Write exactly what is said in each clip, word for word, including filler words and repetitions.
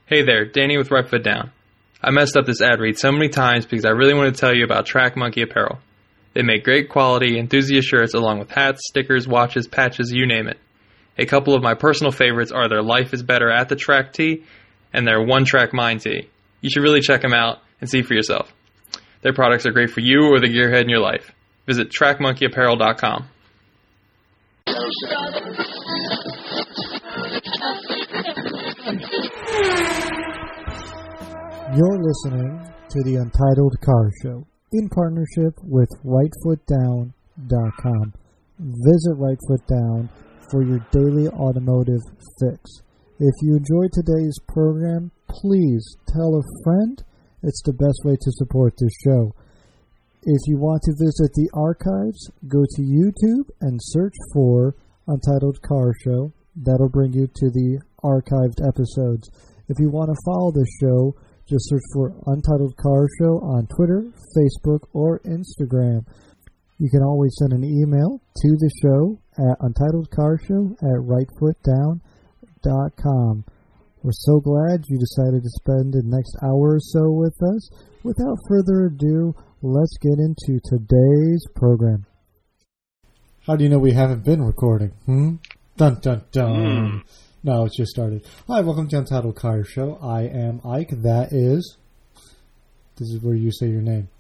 Hey there, Danny with Right Foot Down. I messed up this ad read so many times because I really want to tell you about Track Monkey Apparel. They make great quality enthusiast shirts along with hats, stickers, watches, patches, you name it. A couple of my personal favorites are their Life is Better at the Track tee and their One Track Mind tee. You should really check them out and see for yourself. Their products are great for you or the gearhead in your life. Visit track monkey apparel dot com. You're listening to the Untitled Car Show in partnership with right foot down dot com. Visit Right Foot Down for your daily automotive fix. If you enjoyed today's program, please tell a friend. It's the best way to support this show. If you want to visit the archives, go to YouTube and search for Untitled Car Show. That'll bring you to the archived episodes. If you want to follow the show, just search for Untitled Car Show on Twitter, Facebook, or Instagram. You can always send an email to the show at untitled car show at right foot down dot com. We're so glad you decided to spend the next hour or so with us. Without further ado, let's get into today's program. How do you know we haven't been recording? Hmm? Dun, dun, dun. Mm. No, it's just started. Hi, welcome to Untitled Car Show. I am Ike. That is... This is where you say your name.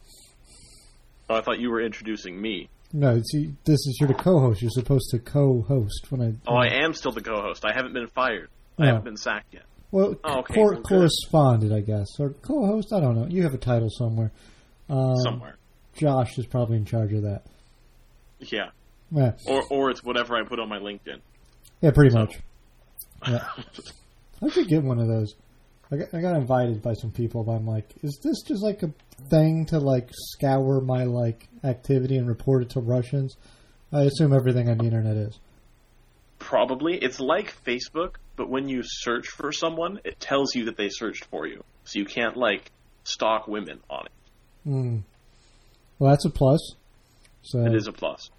Oh, I thought you were introducing me. No, see, this is you're the co-host. You're supposed to co-host when I... When oh, I am still the co-host. I haven't been fired. I no. haven't been sacked yet. Well, oh, okay, cor- well, corresponded, I guess. Or co-host, I don't know. You have a title somewhere. Um, somewhere. Josh is probably in charge of that. Yeah. yeah. Or or it's whatever I put on my LinkedIn. Yeah, pretty so. much. Yeah. I should get one of those. I got, I got invited by some people, but I'm like, is this just like a thing to like scour my like activity and report it to Russians? I assume everything on the internet is. Probably. It's like Facebook, but when you search for someone, it tells you that they searched for you. So you can't like stalk women on it. Mm. Well, that's a plus. So it is a plus.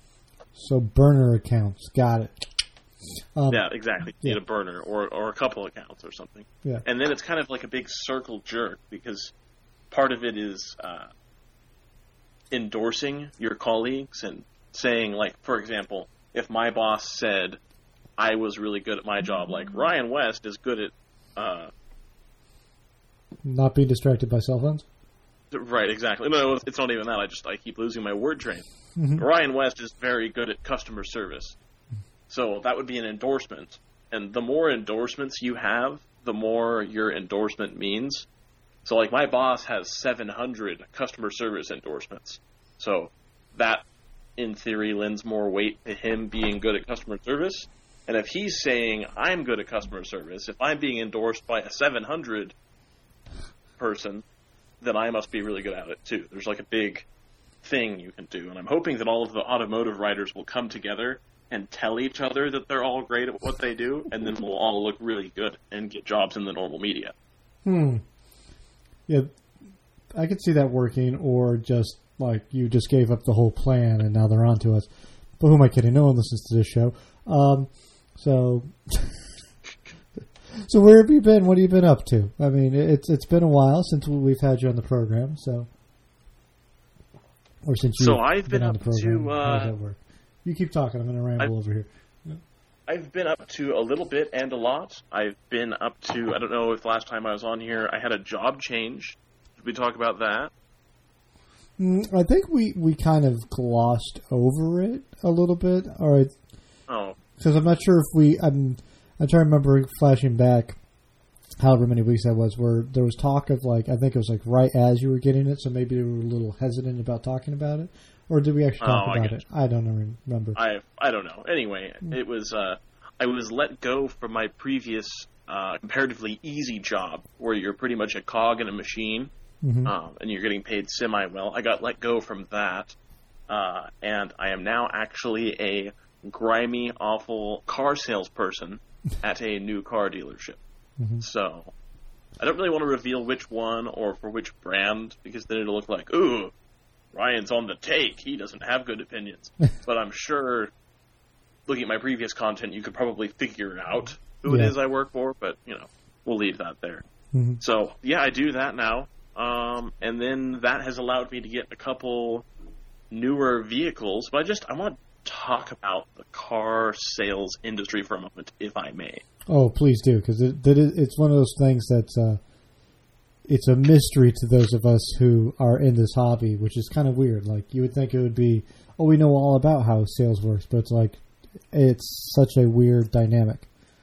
So burner accounts, got it. Um, yeah, exactly. You yeah. need a burner or, or a couple accounts or something. Yeah. And then it's kind of like a big circle jerk because part of it is uh, endorsing your colleagues and saying, like, for example, if my boss said I was really good at my job, like Ryan West is good at... Uh, not being distracted by cell phones? Right, exactly. No, it's not even that. I just I keep losing my word train. Mm-hmm. Ryan West is very good at customer service. So that would be an endorsement. And the more endorsements you have, the more your endorsement means. So, like, my boss has seven hundred customer service endorsements. So that, in theory, lends more weight to him being good at customer service. And if he's saying, I'm good at customer service, if I'm being endorsed by a seven hundred person, then I must be really good at it, too. There's, like, a big thing you can do. And I'm hoping that all of the automotive writers will come together and tell each other that they're all great at what they do, and then we'll all look really good and get jobs in the normal media. Hmm. Yeah, I could see that working, or just, like, you just gave up the whole plan and now they're on to us. But who am I kidding? No one listens to this show. Um, so... so where have you been? What have you been up to? I mean, it's it's been a while since we've had you on the program, so... Or since you've so I've been, been on up the program. to... Uh, How does that work? You keep talking. I'm going to ramble I've, over here. Yeah. I've been up to a little bit and a lot. I've been up to, I don't know if last time I was on here, I had a job change. Did we talk about that? Mm, I think we, we kind of glossed over it a little bit. All right. Oh. Because I'm not sure if we, I'm, I'm trying to remember flashing back however many weeks that was, where there was talk of, like, I think it was like right as you were getting it, so maybe you were a little hesitant about talking about it. Or did we actually talk oh, about I it? I don't remember. I I don't know. Anyway, it was uh, I was let go from my previous uh, comparatively easy job, where you're pretty much a cog in a machine, mm-hmm. um, and you're getting paid semi well. I got let go from that, uh, and I am now actually a grimy, awful car salesperson at a new car dealership. Mm-hmm. So I don't really want to reveal which one or for which brand, because then it'll look like, ooh, Ryan's on the take. He doesn't have good opinions. But I'm sure, looking at my previous content, you could probably figure out who yeah. it is I work for. But, you know, we'll leave that there. Mm-hmm. So, yeah, I do that now. Um, and then that has allowed me to get a couple newer vehicles. But I just, I want to talk about the car sales industry for a moment, if I may. Oh, please do, because it, it's one of those things that's, uh, it's a mystery to those of us who are in this hobby, which is kind of weird. Like, you would think it would be, oh, we know all about how sales works, but it's like, it's such a weird dynamic.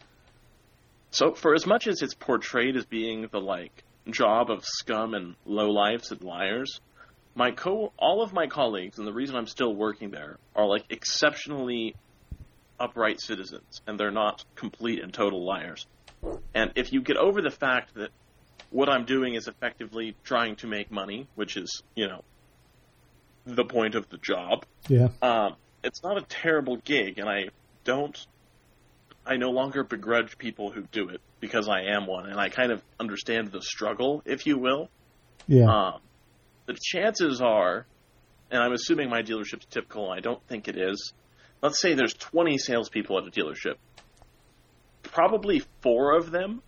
So, for as much as it's portrayed as being the, like, job of scum and lowlifes and liars, my co all of my colleagues, and the reason I'm still working there, are, like, exceptionally upright citizens, and they're not complete and total liars. And if you get over the fact that what I'm doing is effectively trying to make money, which is, you know, the point of the job, yeah, um, it's not a terrible gig, and I don't, I no longer begrudge people who do it, because I am one, and I kind of understand the struggle, if you will. Yeah. Um, the chances are, and I'm assuming my dealership's typical, and I don't think it is, let's say there's twenty salespeople at a dealership. Probably four of them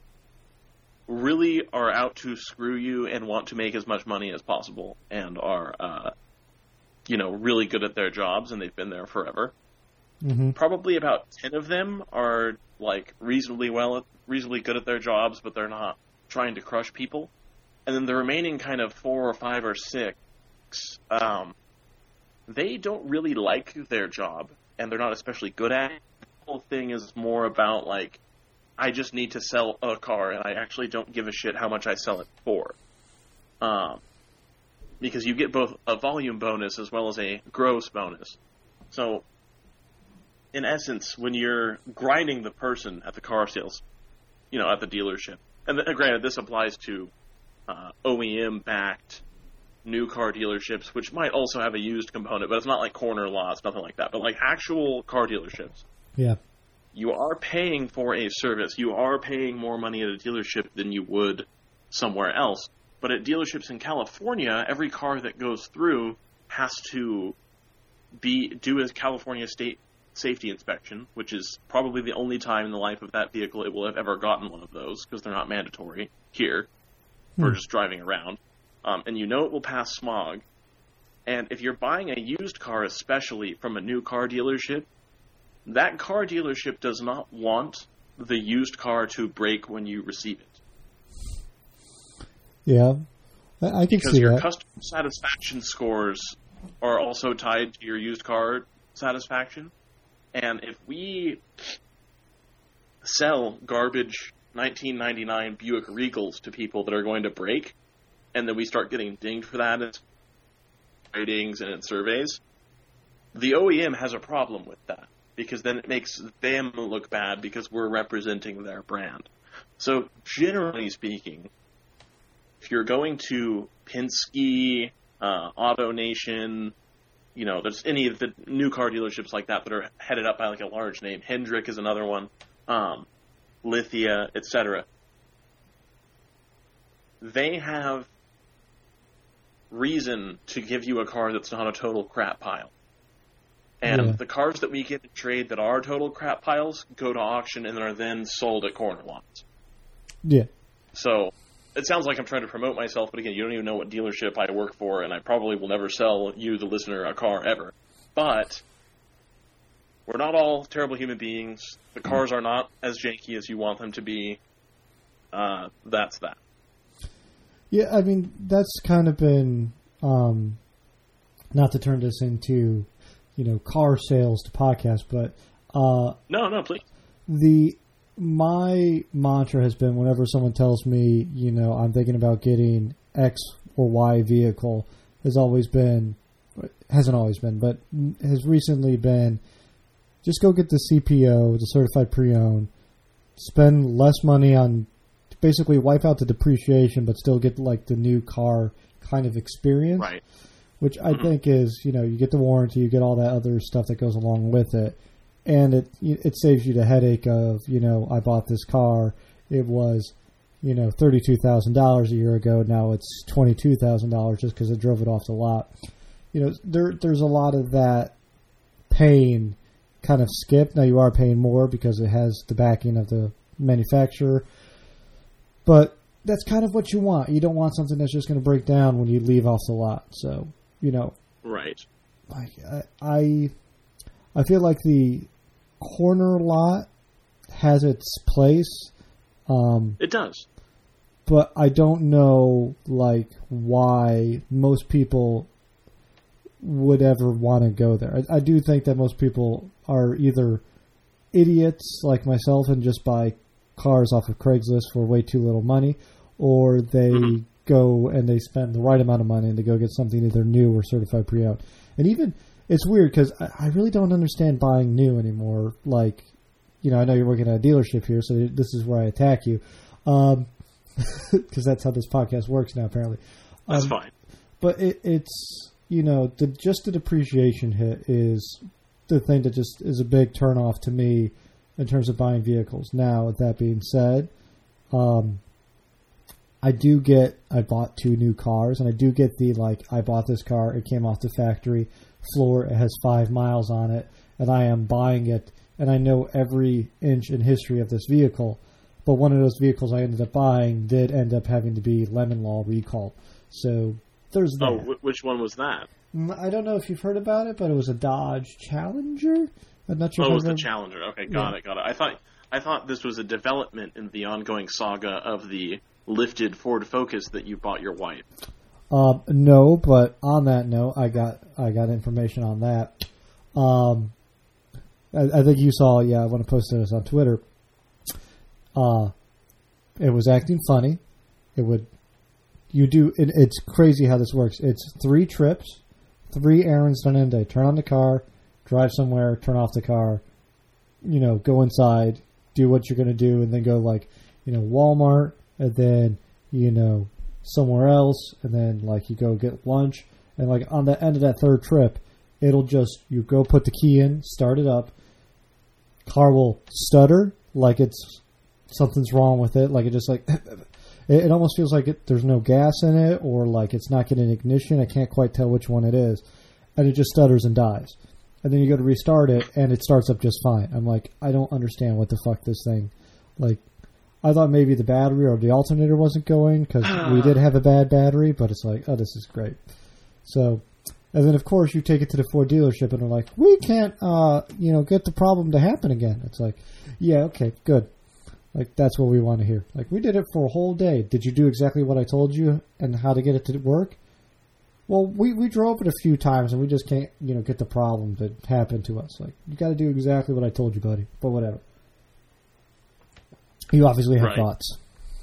really are out to screw you and want to make as much money as possible and are, uh, you know, really good at their jobs, and they've been there forever. Mm-hmm. Probably about ten of them are, like, reasonably well, reasonably good at their jobs, but they're not trying to crush people. And then the remaining kind of four or five or six, um, they don't really like their job, and they're not especially good at it. The whole thing is more about, like, I just need to sell a car, and I actually don't give a shit how much I sell it for. Um, because you get both a volume bonus as well as a gross bonus. So, in essence, when you're grinding the person at the car sales, you know, at the dealership, and th- granted, this applies to uh, O E M-backed new car dealerships, which might also have a used component, but it's not like corner lots, nothing like that. But like actual car dealerships, yeah, you are paying for a service. You are paying more money at a dealership than you would somewhere else. But at dealerships in California, every car that goes through has to be do a California state safety inspection, which is probably the only time in the life of that vehicle it will have ever gotten one of those, because they're not mandatory here for hmm. just driving around. Um, and you know it will pass smog. And if you're buying a used car, especially from a new car dealership, that car dealership does not want the used car to break when you receive it. Yeah, I, I can because see your that. customer satisfaction scores are also tied to your used car satisfaction. And if we sell garbage nineteen ninety-nine Buick Regals to people that are going to break, and then we start getting dinged for that in ratings and in surveys, the O E M has a problem with that, because then it makes them look bad because we're representing their brand. So generally speaking, if you're going to Penske, uh, AutoNation, you know, there's any of the new car dealerships like that that are headed up by like a large name. Hendrick is another one, um, Lithia, et cetera. They have reason to give you a car that's not a total crap pile. And yeah. the cars that we get to trade that are total crap piles go to auction and are then sold at corner lots. Yeah. So it sounds like I'm trying to promote myself, but again, you don't even know what dealership I work for, and I probably will never sell you, the listener, a car ever. But we're not all terrible human beings. The cars are not as janky as you want them to be. Uh, that's that. Yeah, I mean, that's kind of been, um, not to turn this into, you know, car sales to podcast, but uh, no, no, please. The my mantra has been whenever someone tells me, you know, I'm thinking about getting X or Y vehicle, has always been, hasn't always been, but has recently been, just go get the C P O, the certified pre-owned, spend less money on, basically wipe out the depreciation, but still get like the new car kind of experience. Right. Which I mm-hmm. think is, you know, you get the warranty, you get all that other stuff that goes along with it. And it it saves you the headache of, you know, I bought this car, it was, you know, thirty-two thousand dollars a year ago, now it's twenty-two thousand dollars just because I drove it off the lot. You know, there there's a lot of that pain kind of skipped. Now you are paying more because it has the backing of the manufacturer. But that's kind of what you want. You don't want something that's just going to break down when you leave off the lot. So, you know. Right. Like I, I feel like the corner lot has its place. Um, it does. But I don't know, like, why most people would ever want to go there. I, I do think that most people are either idiots like myself and just buy cars off of Craigslist for way too little money, or they mm-hmm. go and they spend the right amount of money and they go get something either new or certified pre-owned. And even, it's weird because I, I really don't understand buying new anymore. Like, you know, I know you're working at a dealership here, so this is where I attack you. Um, because that's how this podcast works now, apparently. That's um, fine. But it, it's, you know, the, just the depreciation hit is the thing that just is a big turnoff to me in terms of buying vehicles. Now, with that being said, um, I do get, I bought two new cars, and I do get the, like, I bought this car, it came off the factory floor, it has five miles on it, and I am buying it, and I know every inch in history of this vehicle. But one of those vehicles I ended up buying did end up having to be Lemon Law recalled. So there's that. Oh, which one was that? I don't know if you've heard about it, but it was a Dodge Challenger. I'm not sure. Oh, if it was ever... the Challenger. Okay, got yeah. it, got it. I thought I thought this was a development in the ongoing saga of the lifted Ford Focus that you bought your wife. Um, no, but on that note, I got I got information on that. Um, I, I think you saw. Yeah, I want to post this on Twitter. Uh, it was acting funny. It would, you do, it, it's crazy how this works. It's three trips, three errands done in a day. Turn on the car, drive somewhere, turn off the car, you know, go inside, do what you're going to do, and then go like, you know, Walmart, and then, you know, somewhere else, and then like you go get lunch, and like on the end of that third trip, it'll just, you go put the key in, start it up, car will stutter like it's, something's wrong with it. Like it just like, it, it almost feels like it, there's no gas in it, or like it's not getting ignition. I can't quite tell which one it is. And it just stutters and dies. And then you go to restart it and it starts up just fine. I'm like, I don't understand what the fuck this thing, like, I thought maybe the battery or the alternator wasn't going because we did have a bad battery, but it's like, oh, this is great. So, and then of course you take it to the Ford dealership and they're like, we can't, uh, you know, get the problem to happen again. It's like, yeah, okay, good. Like, that's what we want to hear. Like, we did it for a whole day. Did you do exactly what I told you and how to get it to work? Well, we, we drove it a few times, and we just can't, you know, get the problem to happen to us. Like, you got to do exactly what I told you, buddy. But whatever. You obviously have right. thoughts.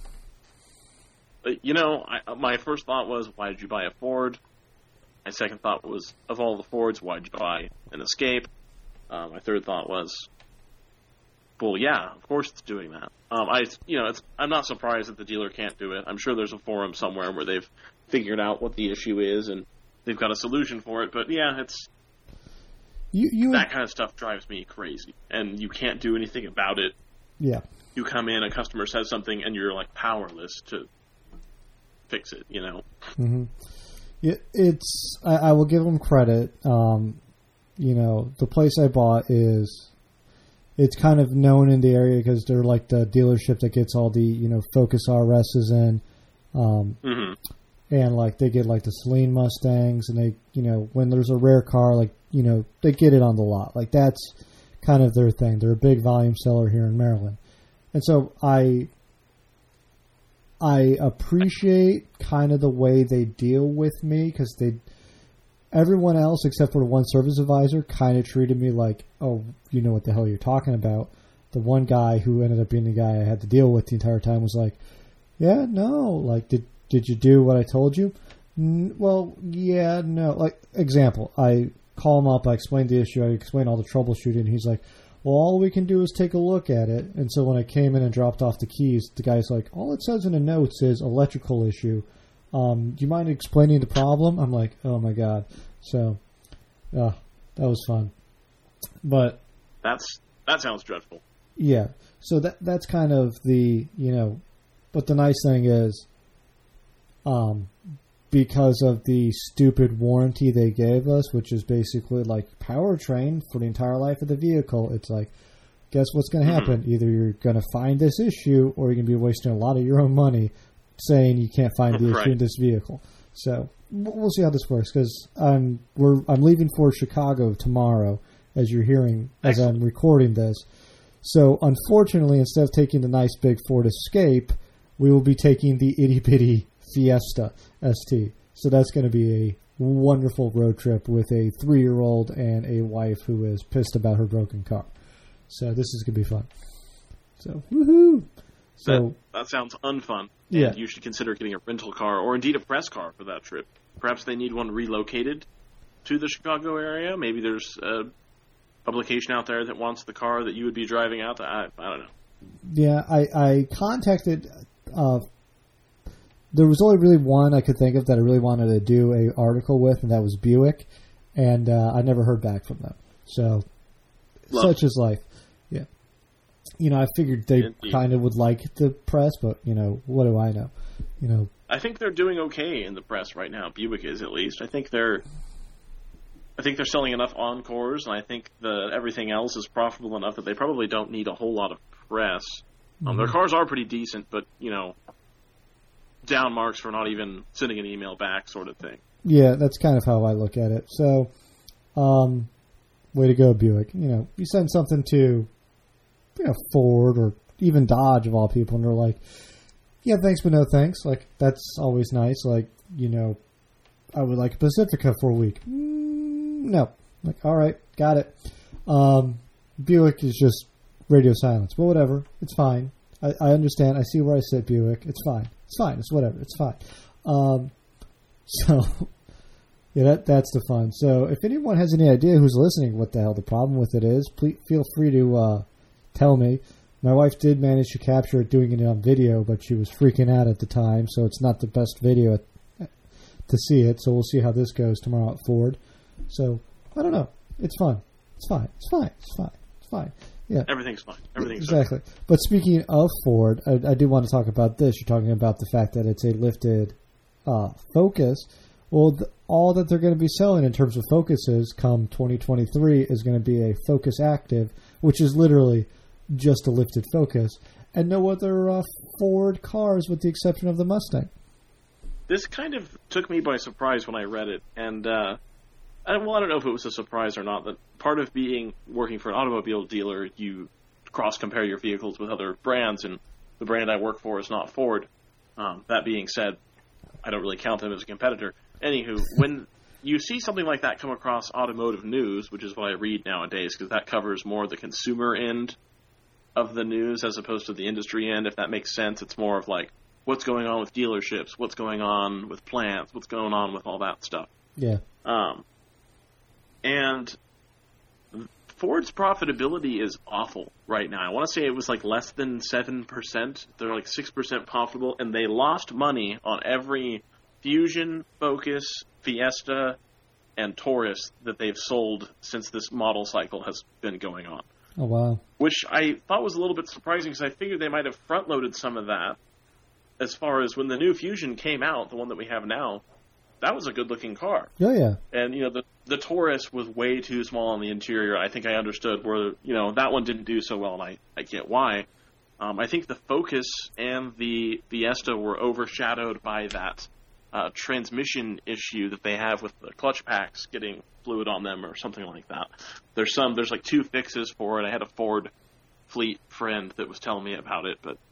You know, I, my first thought was, why did you buy a Ford? My second thought was, of all the Fords, why did you buy an Escape? Uh, my third thought was, well, yeah, of course it's doing that. Um, I, you know, it's, I'm not surprised that the dealer can't do it. I'm sure there's a forum somewhere where they've figured out what the issue is and they've got a solution for it. But yeah, it's you, you that kind of stuff drives me crazy, and you can't do anything about it. Yeah, you come in, a customer says something, and you're like powerless to fix it. You know. Mm-hmm. It, it's I, I will give them credit. Um, you know, the place I bought is. It's kind of known in the area because they're like the dealership that gets all the, you know, Focus R S's in. Um, mm-hmm. And, like, they get, like, the Celine Mustangs. And they, you know, when there's a rare car, like, you know, they get it on the lot. Like, that's kind of their thing. They're a big volume seller here in Maryland. And so I, I appreciate kind of the way they deal with me because they... Everyone else, except for the one service advisor, kind of treated me like, oh, you know what the hell you're talking about. The one guy who ended up being the guy I had to deal with the entire time was like, yeah, no. Like, did did you do what I told you? N- well, yeah, no. Like, example, I call him up, I explain the issue, I explain all the troubleshooting, and he's like, well, all we can do is take a look at it. And so when I came in and dropped off the keys, the guy's like, all it says in the notes is electrical issue. Um, do you mind explaining the problem? I'm like, oh my God. So, uh, that was fun. But that's that sounds dreadful. Yeah. So that that's kind of the, you know, but the nice thing is, um, because of the stupid warranty they gave us, which is basically like powertrain for the entire life of the vehicle, it's like, guess what's going to happen? Mm-hmm. Either you're going to find this issue, or you're going to be wasting a lot of your own money saying you can't find the right. issue in this vehicle. So we'll see how this works, because I'm we're I'm leaving for Chicago tomorrow, as you're hearing as Excellent. I'm recording this. So unfortunately, instead of taking the nice big Ford Escape, we will be taking the itty bitty Fiesta S T. So that's going to be a wonderful road trip with a three-year-old and a wife who is pissed about her broken car. So this is going to be fun. So woohoo! So that, that sounds unfun. Yeah, and you should consider getting a rental car, or indeed a press car for that trip. Perhaps they need one relocated to the Chicago area. Maybe there's a publication out there that wants the car that you would be driving out to. I, I don't know. Yeah, I, I contacted. Uh, there was only really one I could think of that I really wanted to do a article with, and that was Buick, and uh, I never heard back from them. So, Love. Such is life. Yeah, you know, I figured they Indeed. kind of would like the press, but you know, what do I know? You know, I think they're doing okay in the press right now. Buick is, at least. I think they're. I think they're selling enough Encores, and I think that everything else is profitable enough that they probably don't need a whole lot of press. Um, mm-hmm. Their cars are pretty decent, but, you know, down marks for not even sending an email back sort of thing. Yeah, that's kind of how I look at it. So, um, way to go, Buick. You know, you send something to, you know, Ford or even Dodge, of all people, and they're like, yeah, thanks, but no thanks. Like, that's always nice. Like, you know, I would like a Pacifica for a week. Mm, no. Like, all right, got it. Um, Buick is just radio silence. But whatever. It's fine. I, I understand. I see where I sit, Buick. It's fine. It's fine. It's whatever. It's fine. Um, so, yeah, that that's the fun. So, if anyone has any idea who's listening what the hell the problem with it is, please feel free to uh, tell me. My wife did manage to capture it doing it on video, but she was freaking out at the time, so it's not the best video to see it. So we'll see how this goes tomorrow at Ford. So, I don't know. It's fun. It's fine. It's fine. It's fine. It's fine. Yeah. Everything's fine. Everything's exactly. fine. But speaking of Ford, I, I do want to talk about this. You're talking about the fact that it's a lifted uh, Focus. Well, the, all that they're going to be selling in terms of Focuses come twenty twenty-three is going to be a Focus Active, which is literally just a lifted Focus, and no other uh, Ford cars with the exception of the Mustang. This kind of took me by surprise when I read it, and uh, I, well, I don't know if it was a surprise or not. That part of being working for an automobile dealer, you cross-compare your vehicles with other brands, and the brand I work for is not Ford. Um, that being said, I don't really count them as a competitor. Anywho, when you see something like that come across automotive news, which is what I read nowadays, because that covers more the consumer end of the news as opposed to the industry end, if that makes sense. It's more of like, what's going on with dealerships, what's going on with plants, what's going on with all that stuff. Yeah. Um, and Ford's profitability is awful right now. I want to say it was like less than seven percent. They're like six percent profitable, and they lost money on every Fusion, Focus, Fiesta, and Taurus that they've sold since this model cycle has been going on. Oh, wow. Which I thought was a little bit surprising, because I figured they might have front-loaded some of that. As far as when the new Fusion came out, the one that we have now, that was a good-looking car. Oh, yeah. And, you know, the the Taurus was way too small on the interior. I think I understood where, you know, that one didn't do so well, and I, I get why. Um, I think the Focus and the Fiesta were overshadowed by that uh, transmission issue that they have with the clutch packs getting fluid on them or something like that. There's some, there's like two fixes for it. I had a Ford fleet friend that was telling me about it, but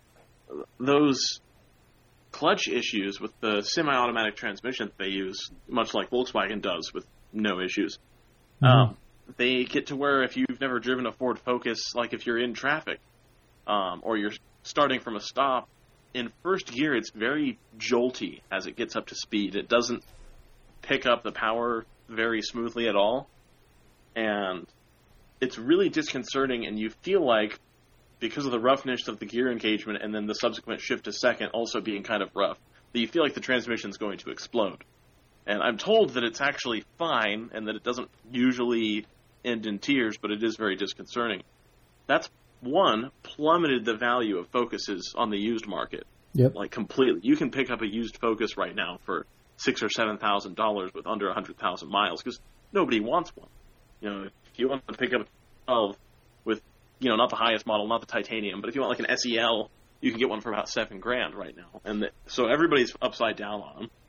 those clutch issues with the semi-automatic transmission that they use, much like Volkswagen does with no issues, mm-hmm. um, they get to where if you've never driven a Ford Focus, like if you're in traffic um, or you're starting from a stop, in first gear it's very jolty as it gets up to speed. It doesn't pick up the power very smoothly at all, and it's really disconcerting, and you feel like, because of the roughness of the gear engagement and then the subsequent shift to second also being kind of rough, that you feel like the transmission's going to explode. And I'm told that it's actually fine and that it doesn't usually end in tears, but it is very disconcerting. That's, one, plummeted the value of Focuses on the used market. Yep. Like, completely. You can pick up a used Focus right now for six or seven thousand dollars with under a hundred thousand miles, because nobody wants one. You know, if you want to pick up a twelve with you know, not the highest model, not the titanium, but if you want like an S E L, you can get one for about seven grand right now. And the, so everybody's upside down on them.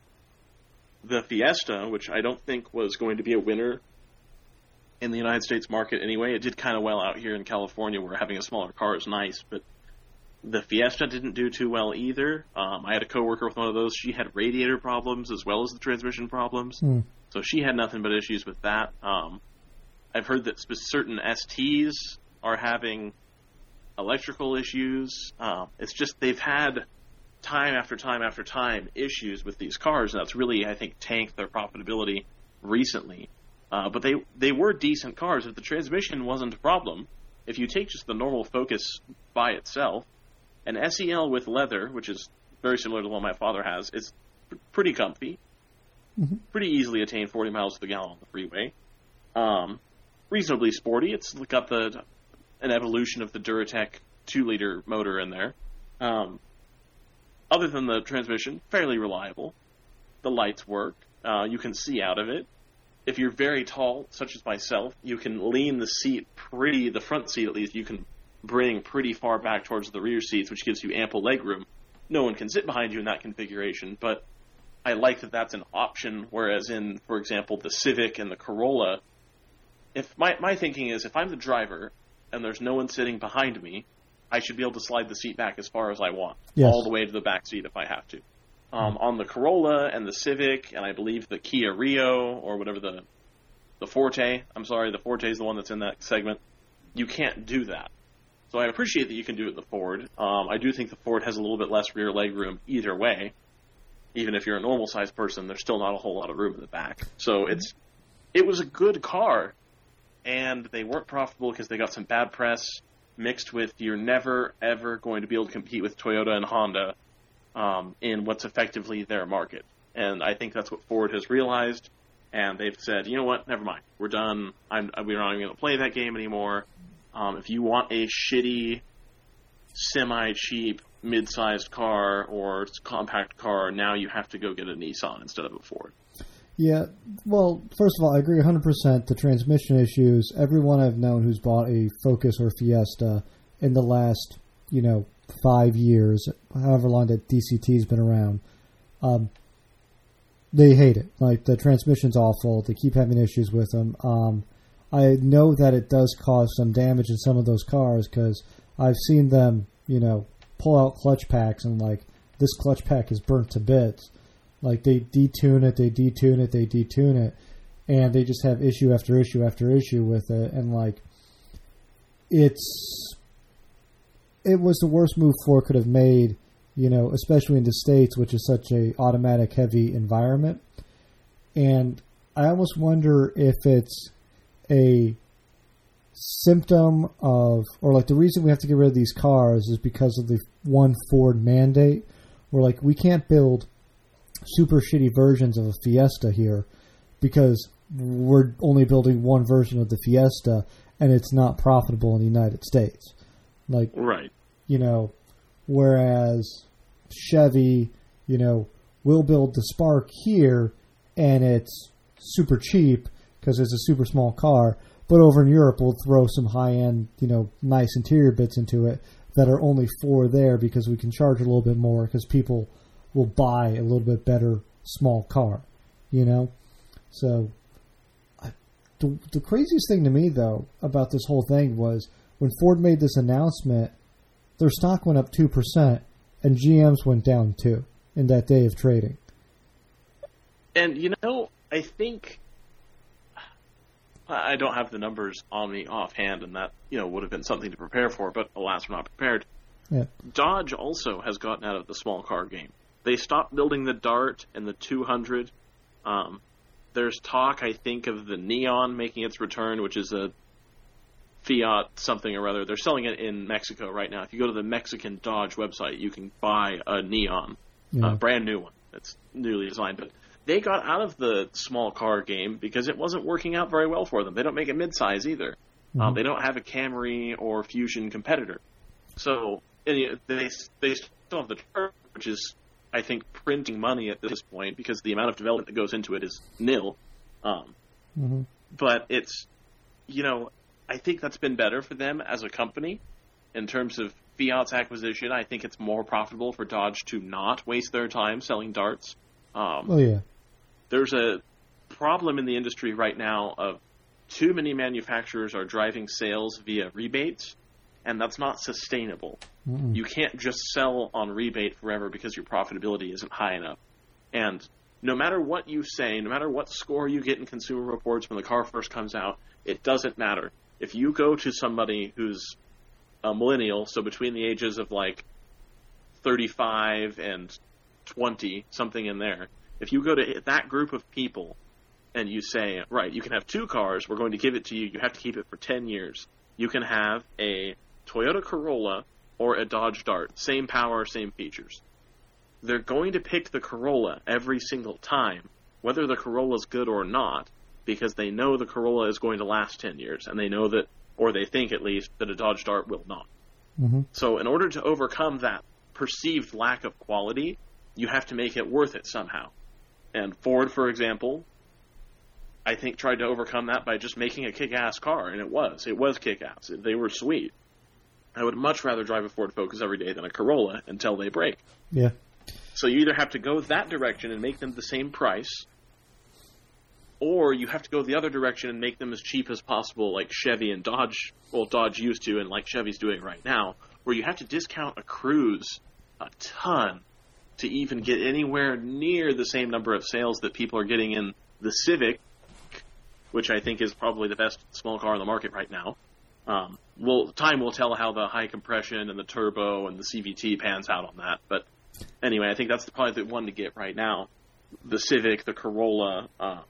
The Fiesta, which I don't think was going to be a winner in the United States market anyway, it did kind of well out here in California where having a smaller car is nice, but the Fiesta didn't do too well either. Um, I had a coworker with one of those. She had radiator problems as well as the transmission problems. Mm. So she had nothing but issues with that. Um, I've heard that certain S Ts are having electrical issues. Uh, it's just they've had time after time after time issues with these cars, and that's really, I think, tanked their profitability recently. Uh, but they they were decent cars. If the transmission wasn't a problem, if you take just the normal Focus by itself, an S E L with leather, which is very similar to the one my father has, is pretty comfy, mm-hmm. pretty easily attain forty miles to the gallon on the freeway, um, reasonably sporty. It's got the an evolution of the Duratec two liter motor in there. Um, other than the transmission, fairly reliable. The lights work. Uh, you can see out of it. If you're very tall, such as myself, you can lean the seat pretty, the front seat at least, you can bring pretty far back towards the rear seats, which gives you ample leg room. No one can sit behind you in that configuration, but I like that that's an option, whereas in, for example, the Civic and the Corolla, if my, my thinking is if I'm the driver and there's no one sitting behind me, I should be able to slide the seat back as far as I want, yes. all the way to the back seat if I have to. Um, on the Corolla and the Civic, and I believe the Kia Rio, or whatever the the Forte, I'm sorry, the Forte is the one that's in that segment, you can't do that. So I appreciate that you can do it in the Ford. Um, I do think the Ford has a little bit less rear leg room either way. Even if you're a normal-sized person, there's still not a whole lot of room in the back. So it's it was a good car, and they weren't profitable because they got some bad press mixed with you're never, ever going to be able to compete with Toyota and Honda Um, in what's effectively their market. And I think that's what Ford has realized, and they've said, you know what, never mind. We're done. I'm, we're not even going to play that game anymore. Um, if you want a shitty, semi-cheap, mid-sized car or compact car, now you have to go get a Nissan instead of a Ford. Yeah, well, first of all, I agree one hundred percent. The transmission issues, everyone I've known who's bought a Focus or Fiesta in the last, you know, five years, however long that D C T's been around, um, they hate it. Like, the transmission's awful. They keep having issues with them. Um, I know that it does cause some damage in some of those cars because I've seen them, you know, pull out clutch packs and, like, this clutch pack is burnt to bits. Like, they detune it, they detune it, they detune it, and they just have issue after issue after issue with it. And, like, it's... It was the worst move Ford could have made, you know, especially in the States, which is such a automatic heavy environment. And I almost wonder if it's a symptom of, or like the reason we have to get rid of these cars is because of the one Ford mandate, where like we can't build super shitty versions of a Fiesta here because we're only building one version of the Fiesta and it's not profitable in the United States. Like, right. You know, whereas Chevy, you know, will build the Spark here and it's super cheap because it's a super small car, but over in Europe we'll throw some high-end, you know, nice interior bits into it that are only for there because we can charge a little bit more because people will buy a little bit better small car, you know? So, I, the, the craziest thing to me, though, about this whole thing was when Ford made this announcement, their stock went up two percent, and G M's went down two in that day of trading. And, you know, I think, I don't have the numbers on me offhand, and that, you know, would have been something to prepare for, but alas, we're not prepared. Yeah. Dodge also has gotten out of the small car game. They stopped building the Dart and the two hundred. Um, there's talk, I think, of the Neon making its return, which is a Fiat something or other. They're selling it in Mexico right now. If you go to the Mexican Dodge website, you can buy a Neon, yeah. a brand new one that's newly designed. But they got out of the small car game because it wasn't working out very well for them. They don't make a midsize either. Mm-hmm. Um, they don't have a Camry or Fusion competitor. So and they they still have the Dart, which is, I think, printing money at this point because the amount of development that goes into it is nil. Um, mm-hmm. But it's, you know, I think that's been better for them as a company. In terms of Fiat's acquisition, I think it's more profitable for Dodge to not waste their time selling darts. Um, oh, yeah. There's a problem in the industry right now of too many manufacturers are driving sales via rebates, and that's not sustainable. Mm-mm. You can't just sell on rebate forever because your profitability isn't high enough. And no matter what you say, no matter what score you get in Consumer Reports when the car first comes out, it doesn't matter. If you go to somebody who's a millennial, so between the ages of like thirty-five and twenty, something in there, if you go to that group of people and you say, right, you can have two cars, we're going to give it to you, you have to keep it for ten years. You can have a Toyota Corolla or a Dodge Dart, same power, same features. They're going to pick the Corolla every single time, whether the Corolla's good or not, because they know the Corolla is going to last ten years, and they know that, or they think at least, that a Dodge Dart will not. Mm-hmm. So in order to overcome that perceived lack of quality, you have to make it worth it somehow. And Ford, for example, I think tried to overcome that by just making a kick-ass car, and it was. It was kick-ass. They were sweet. I would much rather drive a Ford Focus every day than a Corolla until they break. Yeah. So you either have to go that direction and make them the same price, or you have to go the other direction and make them as cheap as possible, like Chevy and Dodge, well, Dodge used to, and like Chevy's doing right now, where you have to discount a Cruze a ton to even get anywhere near the same number of sales that people are getting in the Civic, which I think is probably the best small car on the market right now. Um, well, time will tell how the high compression and the turbo and the C V T pans out on that. But anyway, I think that's probably the one to get right now. The Civic, the Corolla, um,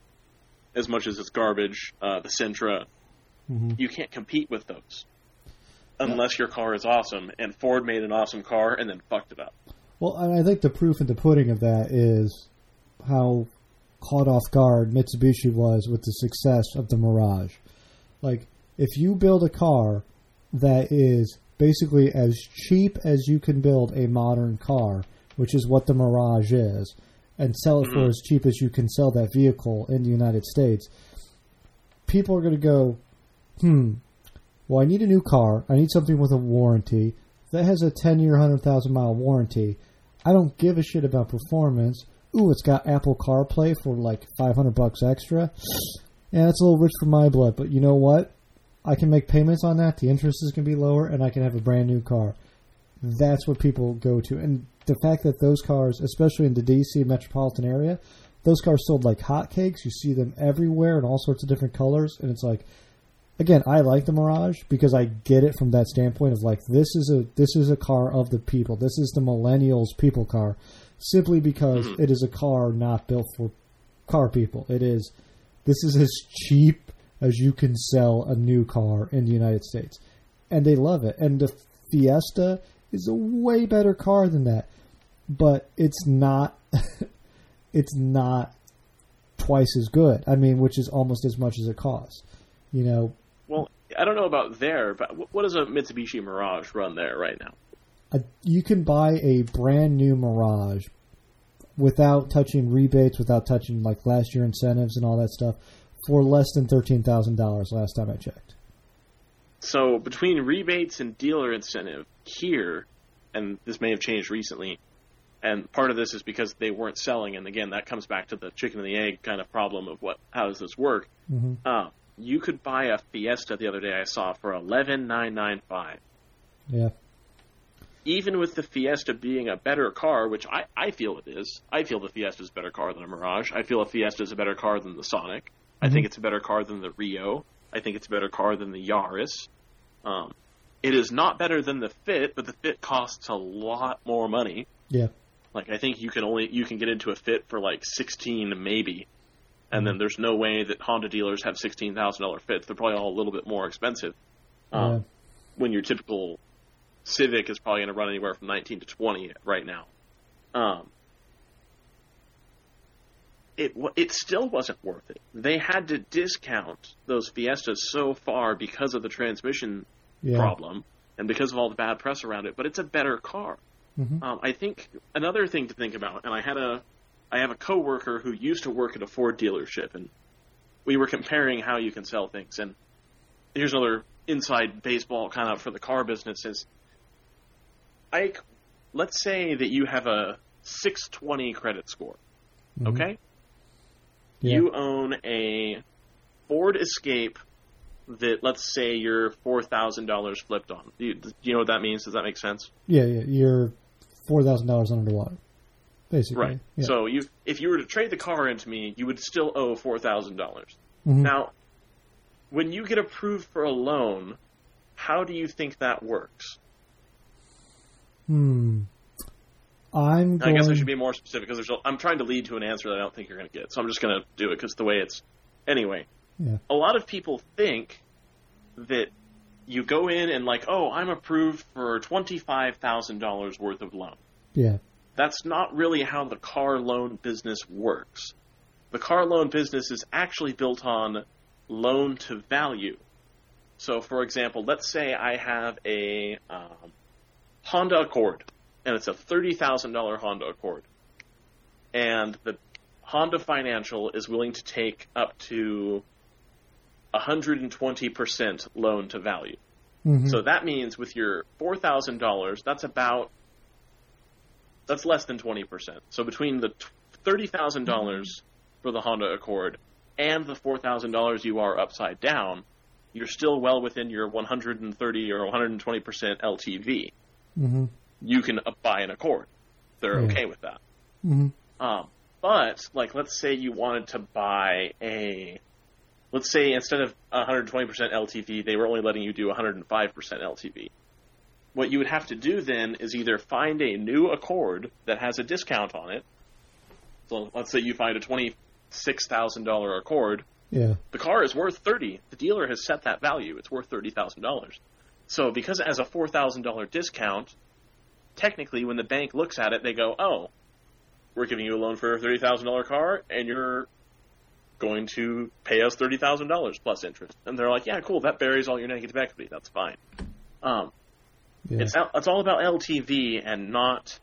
as much as it's garbage, uh, the Sentra, mm-hmm. you can't compete with those unless your car is awesome. And Ford made an awesome car and then fucked it up. Well, and I think the proof in the pudding of that is how caught off guard Mitsubishi was with the success of the Mirage. Like, if you build a car that is basically as cheap as you can build a modern car, which is what the Mirage is, and sell it mm-hmm. for as cheap as you can sell that vehicle in the United States, people are going to go, hmm, well, I need a new car. I need something with a warranty that has a ten-year, one hundred thousand mile warranty. I don't give a shit about performance. Ooh, it's got Apple CarPlay for like five hundred bucks extra. Yeah, it's a little rich for my blood, but you know what? I can make payments on that. The interest is going to be lower, and I can have a brand new car. That's what people go to. And the fact that those cars, especially in the D C metropolitan area, those cars sold like hotcakes. You see them everywhere in all sorts of different colors. And it's like, again, I like the Mirage because I get it from that standpoint of like, this is a this is a car of the people. This is the millennials people car. Simply because mm-hmm. it is a car not built for car people. It is, this is as cheap as you can sell a new car in the United States. And they love it. And the Fiesta is a way better car than that. But it's not, it's not twice as good. I mean, which is almost as much as it costs. You know? Well, I don't know about there, but what does a Mitsubishi Mirage run there right now? A, you can buy a brand new Mirage without touching rebates, without touching like last year incentives and all that stuff, for less than thirteen thousand dollars last time I checked. So between rebates and dealer incentive here, and this may have changed recently, and part of this is because they weren't selling, and again, that comes back to the chicken and the egg kind of problem of what how does this work. Mm-hmm. Uh, you could buy a Fiesta the other day I saw for eleven thousand nine hundred ninety-five dollars. Yeah. Even with the Fiesta being a better car, which I, I feel it is, I feel the Fiesta is a better car than a Mirage. I feel a Fiesta is a better car than the Sonic. I think it's a better car than the Rio. I think it's a better car than the Yaris. Um, it is not better than the Fit, but the Fit costs a lot more money. Yeah. Like, I think you can only you can get into a Fit for like sixteen maybe, and mm-hmm. then there's no way that Honda dealers have sixteen thousand dollar Fits. They're probably all a little bit more expensive. Um, yeah. When your typical Civic is probably going to run anywhere from nineteen to twenty right now. Um, It it still wasn't worth it. They had to discount those Fiestas so far because of the transmission yeah. problem and because of all the bad press around it. But it's a better car. Mm-hmm. Um, I think another thing to think about, and I had a I have a coworker who used to work at a Ford dealership, and we were comparing how you can sell things. And here's another inside baseball kind of for the car business is, Ike, let's say that you have a six twenty credit score, mm-hmm. okay? Yeah. You own a Ford Escape that, let's say, you're four thousand dollars flipped on. Do you, do you know what that means? Does that make sense? Yeah, yeah. You're four thousand dollars underwater, basically. Right. Yeah. So you, if you were to trade the car into me, you would still owe four thousand dollars. Mm-hmm. Now, when you get approved for a loan, how do you think that works? Hmm. I'm going... I guess I should be more specific because there's a, I'm trying to lead to an answer that I don't think you're going to get. So I'm just going to do it because the way it's... Anyway, yeah. A lot of people think that you go in and like, oh, I'm approved for twenty-five thousand dollars worth of loan. Yeah. That's not really how the car loan business works. The car loan business is actually built on loan to value. So, for example, let's say I have a um, Honda Accord, and it's a thirty thousand dollars Honda Accord. And the Honda Financial is willing to take up to one hundred twenty percent loan to value. Mm-hmm. So that means with your four thousand dollars, that's about, that's less than twenty percent. So between the thirty thousand dollars for the Honda Accord and the four thousand dollars you are upside down, you're still well within your one hundred thirty or one hundred twenty percent L T V. Mm-hmm. You can buy an Accord. They're yeah. okay with that. Mm-hmm. Um, but, like, let's say you wanted to buy a... Let's say instead of one hundred twenty percent L T V, they were only letting you do one hundred five percent L T V. What you would have to do then is either find a new Accord that has a discount on it. So let's say you find a twenty-six thousand dollars Accord. Yeah. The car is worth thirty thousand dollars. The dealer has set that value. It's worth thirty thousand dollars. So because it has a four thousand dollars discount, technically when the bank looks at it, they go, oh, we're giving you a loan for a thirty thousand dollars car, and you're going to pay us thirty thousand dollars plus interest. And they're like, yeah, cool, that buries all your negative equity. That's fine. Um, yeah. It's it's all about L T V and not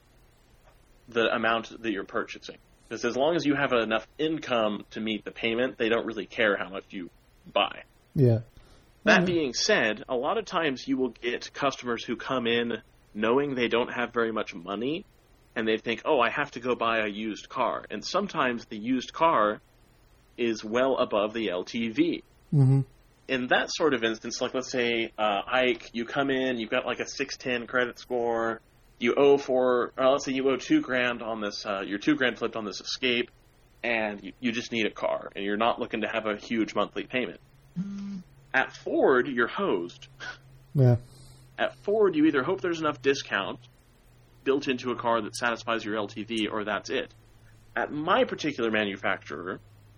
the amount that you're purchasing. Because as long as you have enough income to meet the payment, they don't really care how much you buy. Yeah. That mm-hmm. being said, a lot of times you will get customers who come in knowing they don't have very much money, and they think, oh, I have to go buy a used car. And sometimes the used car is well above the L T V. Mm-hmm. In that sort of instance, like let's say, uh, Ike, you come in, you've got like a six ten credit score, you owe for, or let's say you owe two grand on this, uh, you're two grand flipped on this Escape, and you, you just need a car, and you're not looking to have a huge monthly payment. Mm-hmm. At Ford, you're hosed. Yeah. At Ford, you either hope there's enough discount built into a car that satisfies your L T V, or that's it. At my particular manufacturer,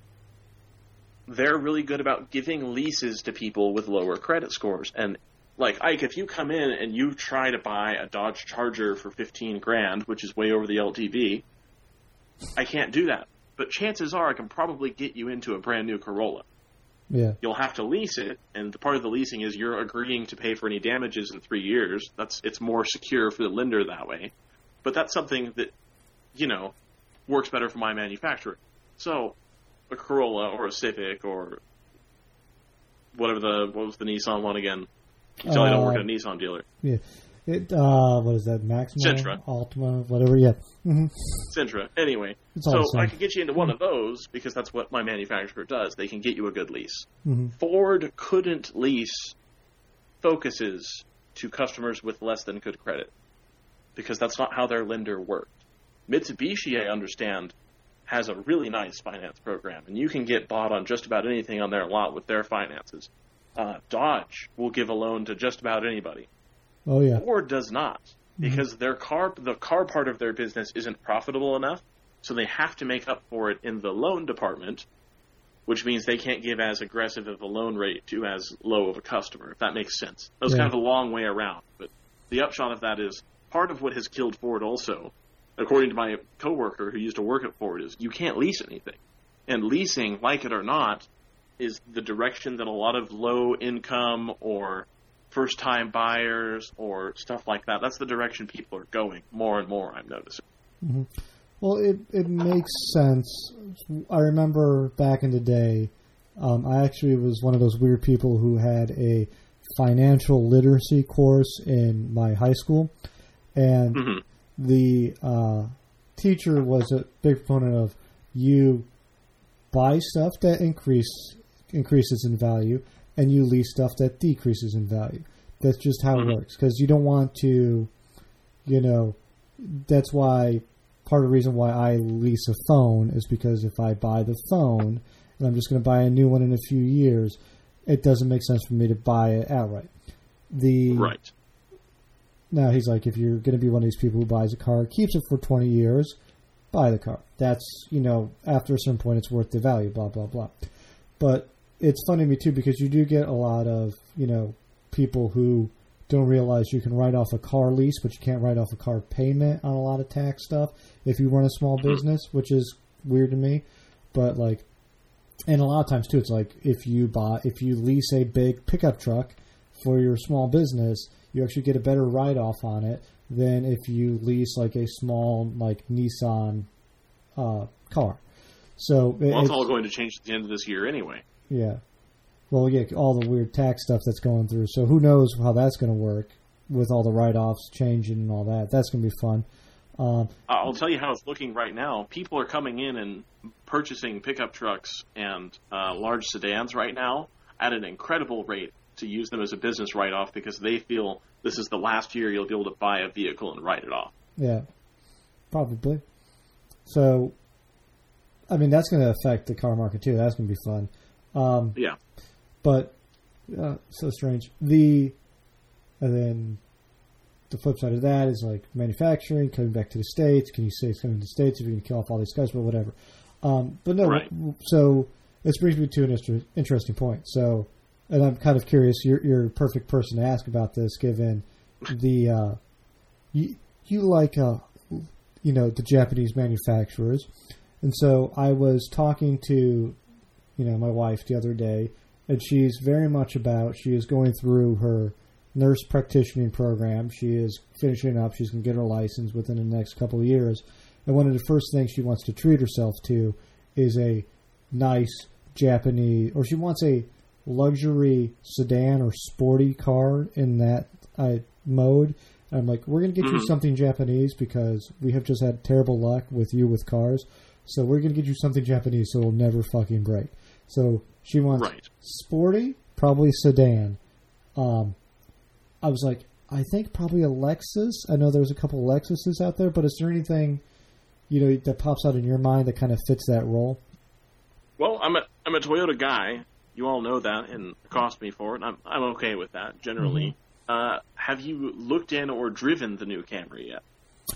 they're really good about giving leases to people with lower credit scores. And, like, Ike, if you come in and you try to buy a Dodge Charger for fifteen grand, which is way over the L T V, I can't do that. But chances are I can probably get you into a brand new Corolla. Yeah. You'll have to lease it, and the part of the leasing is you're agreeing to pay for any damages in three years. That's it's more secure for the lender that way. But that's something that, you know, works better for my manufacturer. So, a Corolla or a Civic or whatever the, what was the Nissan one again? You tell uh, I don't work at a Nissan dealer. Yeah. It, uh, what is that, Maxima? Sentra. Altima, whatever, yeah. Mm-hmm. Sentra. Anyway, it's so awesome. I can get you into one of those because that's what my manufacturer does. They can get you a good lease. Mm-hmm. Ford couldn't lease Focuses to customers with less than good credit because that's not how their lender worked. Mitsubishi, I understand, has a really nice finance program, and you can get bought on just about anything on their lot with their finances. Uh, Dodge will give a loan to just about anybody. Oh yeah. Ford does not, because mm-hmm. their car, the car part of their business isn't profitable enough, so they have to make up for it in the loan department, which means they can't give as aggressive of a loan rate to as low of a customer, if that makes sense. That was yeah. kind of a long way around, but the upshot of that is part of what has killed Ford also, according to my coworker who used to work at Ford, is you can't lease anything. And leasing, like it or not, is the direction that a lot of low-income or first-time buyers or stuff like that, that's the direction people are going more and more, I'm noticing. Mm-hmm. Well, it, it makes sense. I remember back in the day Um, I actually was one of those weird people who had a financial literacy course in my high school, and mm-hmm. the uh, teacher was a big proponent of you buy stuff that increase increases in value, and you lease stuff that decreases in value. That's just how mm-hmm. it works, because you don't want to, you know, that's why part of the reason why I lease a phone is because if I buy the phone and I'm just going to buy a new one in a few years, it doesn't make sense for me to buy it outright. The right. Now he's like, if you're going to be one of these people who buys a car, keeps it for twenty years, buy the car. That's, you know, after a certain point it's worth the value, blah, blah, blah. But it's funny to me too, because you do get a lot of, you know, people who don't realize you can write off a car lease, but you can't write off a car payment on a lot of tax stuff if you run a small business, which is weird to me. But like, and a lot of times too, it's like if you buy, if you lease a big pickup truck for your small business, you actually get a better write-off on it than if you lease like a small like Nissan uh, car. So well, it's all going to change at the end of this year anyway. Yeah. Well, yeah, all the weird tax stuff that's going through. So who knows how that's going to work with all the write-offs changing and all that. That's going to be fun. Um, I'll tell you how it's looking right now. People are coming in and purchasing pickup trucks and uh, large sedans right now at an incredible rate to use them as a business write-off because they feel this is the last year you'll be able to buy a vehicle and write it off. Yeah, probably. So, I mean, that's going to affect the car market too. That's going to be fun. Um, yeah. But, uh, so strange. The, and then the flip side of that is like manufacturing, coming back to the States. Can you say it's coming to the States if you can kill off all these guys, but whatever. Um, but no, right. So this brings me to an inter- interesting point. So, and I'm kind of curious, you're, you're a perfect person to ask about this given the, uh, you, you like, uh, you know, the Japanese manufacturers. And so I was talking to, you know, my wife the other day, and she's very much about, she is going through her nurse practitioning program. She is finishing up. She's going to get her license within the next couple of years. And one of the first things she wants to treat herself to is a nice Japanese, or she wants a luxury sedan or sporty car in that uh, mode. And I'm like, we're going to get mm-hmm. you something Japanese because we have just had terrible luck with you with cars. So we're going to get you something Japanese so it'll never fucking break. So she wants right. sporty, probably sedan. Um, I was like, I think probably a Lexus. I know there's a couple of Lexuses out there, but is there anything, you know, that pops out in your mind that kind of fits that role? Well, I'm a I'm a Toyota guy. You all know that, and it cost me for it. I'm I'm okay with that generally. Mm-hmm. Uh, have you looked in or driven the new Camry yet?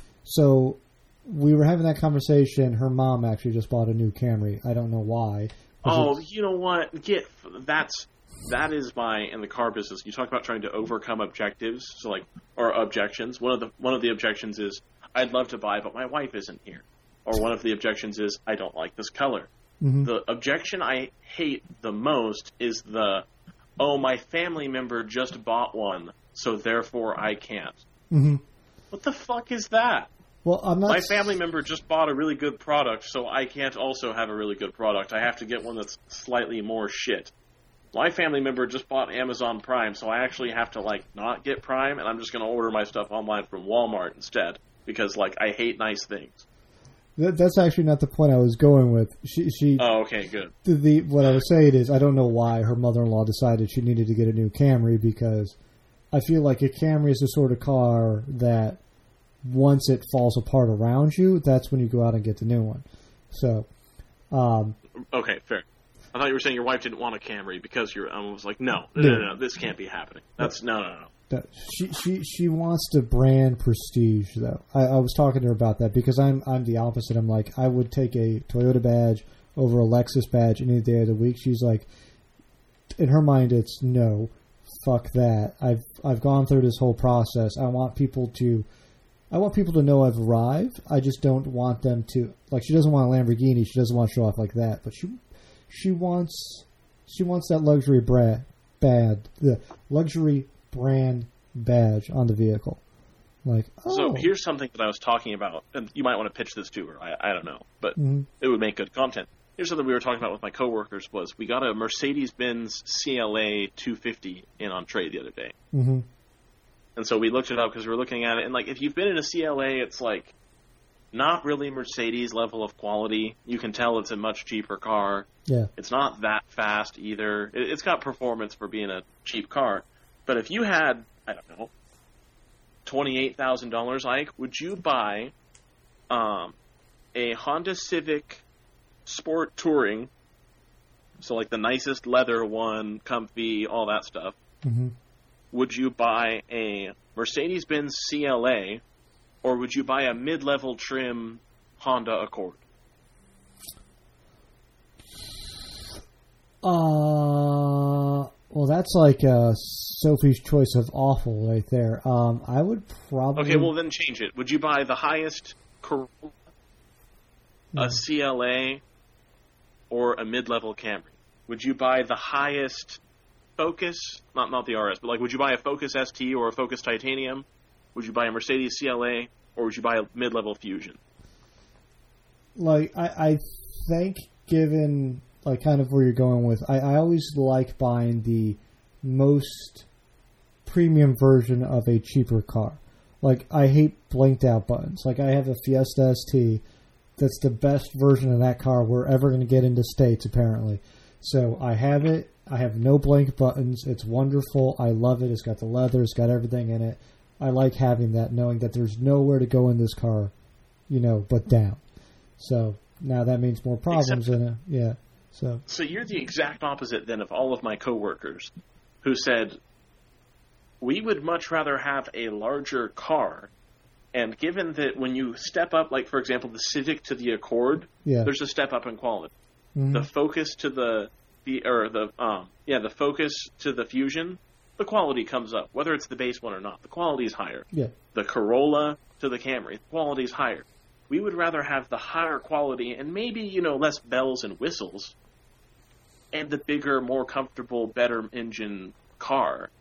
So we were having that conversation. Her mom actually just bought a new Camry. I don't know why. Oh, you know what? Get that's that is my in the car business. You talk about trying to overcome objectives, so like or objections. One of the one of the objections is I'd love to buy, but my wife isn't here. Or one of the objections is I don't like this color. Mm-hmm. The objection I hate the most is the oh my family member just bought one, so therefore I can't. Mm-hmm. What the fuck is that? Well, I'm not. My family member just bought a really good product, so I can't also have a really good product. I have to get one that's slightly more shit. My family member just bought Amazon Prime, so I actually have to, like, not get Prime, and I'm just going to order my stuff online from Walmart instead, because, like, I hate nice things. That, that's actually not the point I was going with. She, she. Oh, okay, good. The, the what I was saying is, I don't know why her mother-in-law decided she needed to get a new Camry, because I feel like a Camry is the sort of car that once it falls apart around you, that's when you go out and get the new one. So, um, okay, fair. I thought you were saying your wife didn't want a Camry because you're. I was like, no, no, no, no, no this can't be happening. That's no, no, no. She she she wants the brand prestige though. I, I was talking to her about that because I'm I'm the opposite. I'm like I would take a Toyota badge over a Lexus badge any day of the week. She's like, in her mind, it's no, fuck that. I've I've gone through this whole process. I want people to. I want people to know I've arrived. I just don't want them to like. She doesn't want a Lamborghini. She doesn't want to show off like that. But she, she wants, she wants that luxury brand, bad the luxury brand badge on the vehicle. Like, oh. So here's something that I was talking about, and you might want to pitch this to her. I, I don't know, but mm-hmm. it would make good content. here's something we were talking about with my coworkers was we got a Mercedes-Benz C L A two fifty in on trade the other day. Mm-hmm. And so we looked it up because we were looking at it. And, like, if you've been in a C L A, it's, like, not really Mercedes level of quality. You can tell it's a much cheaper car. Yeah. It's not that fast either. It, it's got performance for being a cheap car. But if you had, I don't know, twenty-eight thousand dollars, Ike, would you buy um, a Honda Civic Sport Touring, so like the nicest leather one, comfy, all that stuff? Mm-hmm. Would you buy a Mercedes-Benz C L A, or would you buy a mid-level trim Honda Accord? Uh, well, that's like uh, Sophie's choice of awful right there. Um, I would probably... Okay, well then change it. Would you buy the highest Corolla, Yeah. a C L A, or a mid-level Camry? Would you buy the highest Focus, not not the R S, but like, would you buy a Focus S T or a Focus Titanium? Would you buy a Mercedes C L A, or would you buy a mid-level Fusion? Like, I, I think given, like, kind of where you're going with, I, I always like buying the most premium version of a cheaper car. Like, I hate blinked out buttons. Like, I have a Fiesta S T that's the best version of that car we're ever going to get into States, apparently. So I have it. I have no blank buttons. It's wonderful. I love it. It's got the leather. It's got everything in it. I like having that, knowing that there's nowhere to go in this car, you know, but down. So now that means more problems Except, in it. Yeah. So so you're the exact opposite then of all of my coworkers who said, we would much rather have a larger car. And given that when you step up, like, for example, the Civic to the Accord, yeah. there's a step up in quality. Mm-hmm. The Focus to the, the or the um yeah, the Focus to the Fusion, the quality comes up, whether it's the base one or not. The quality is higher. Yeah. The Corolla to the Camry, the quality is higher. We would rather have the higher quality and maybe, you know, less bells and whistles and the bigger, more comfortable, better engine car.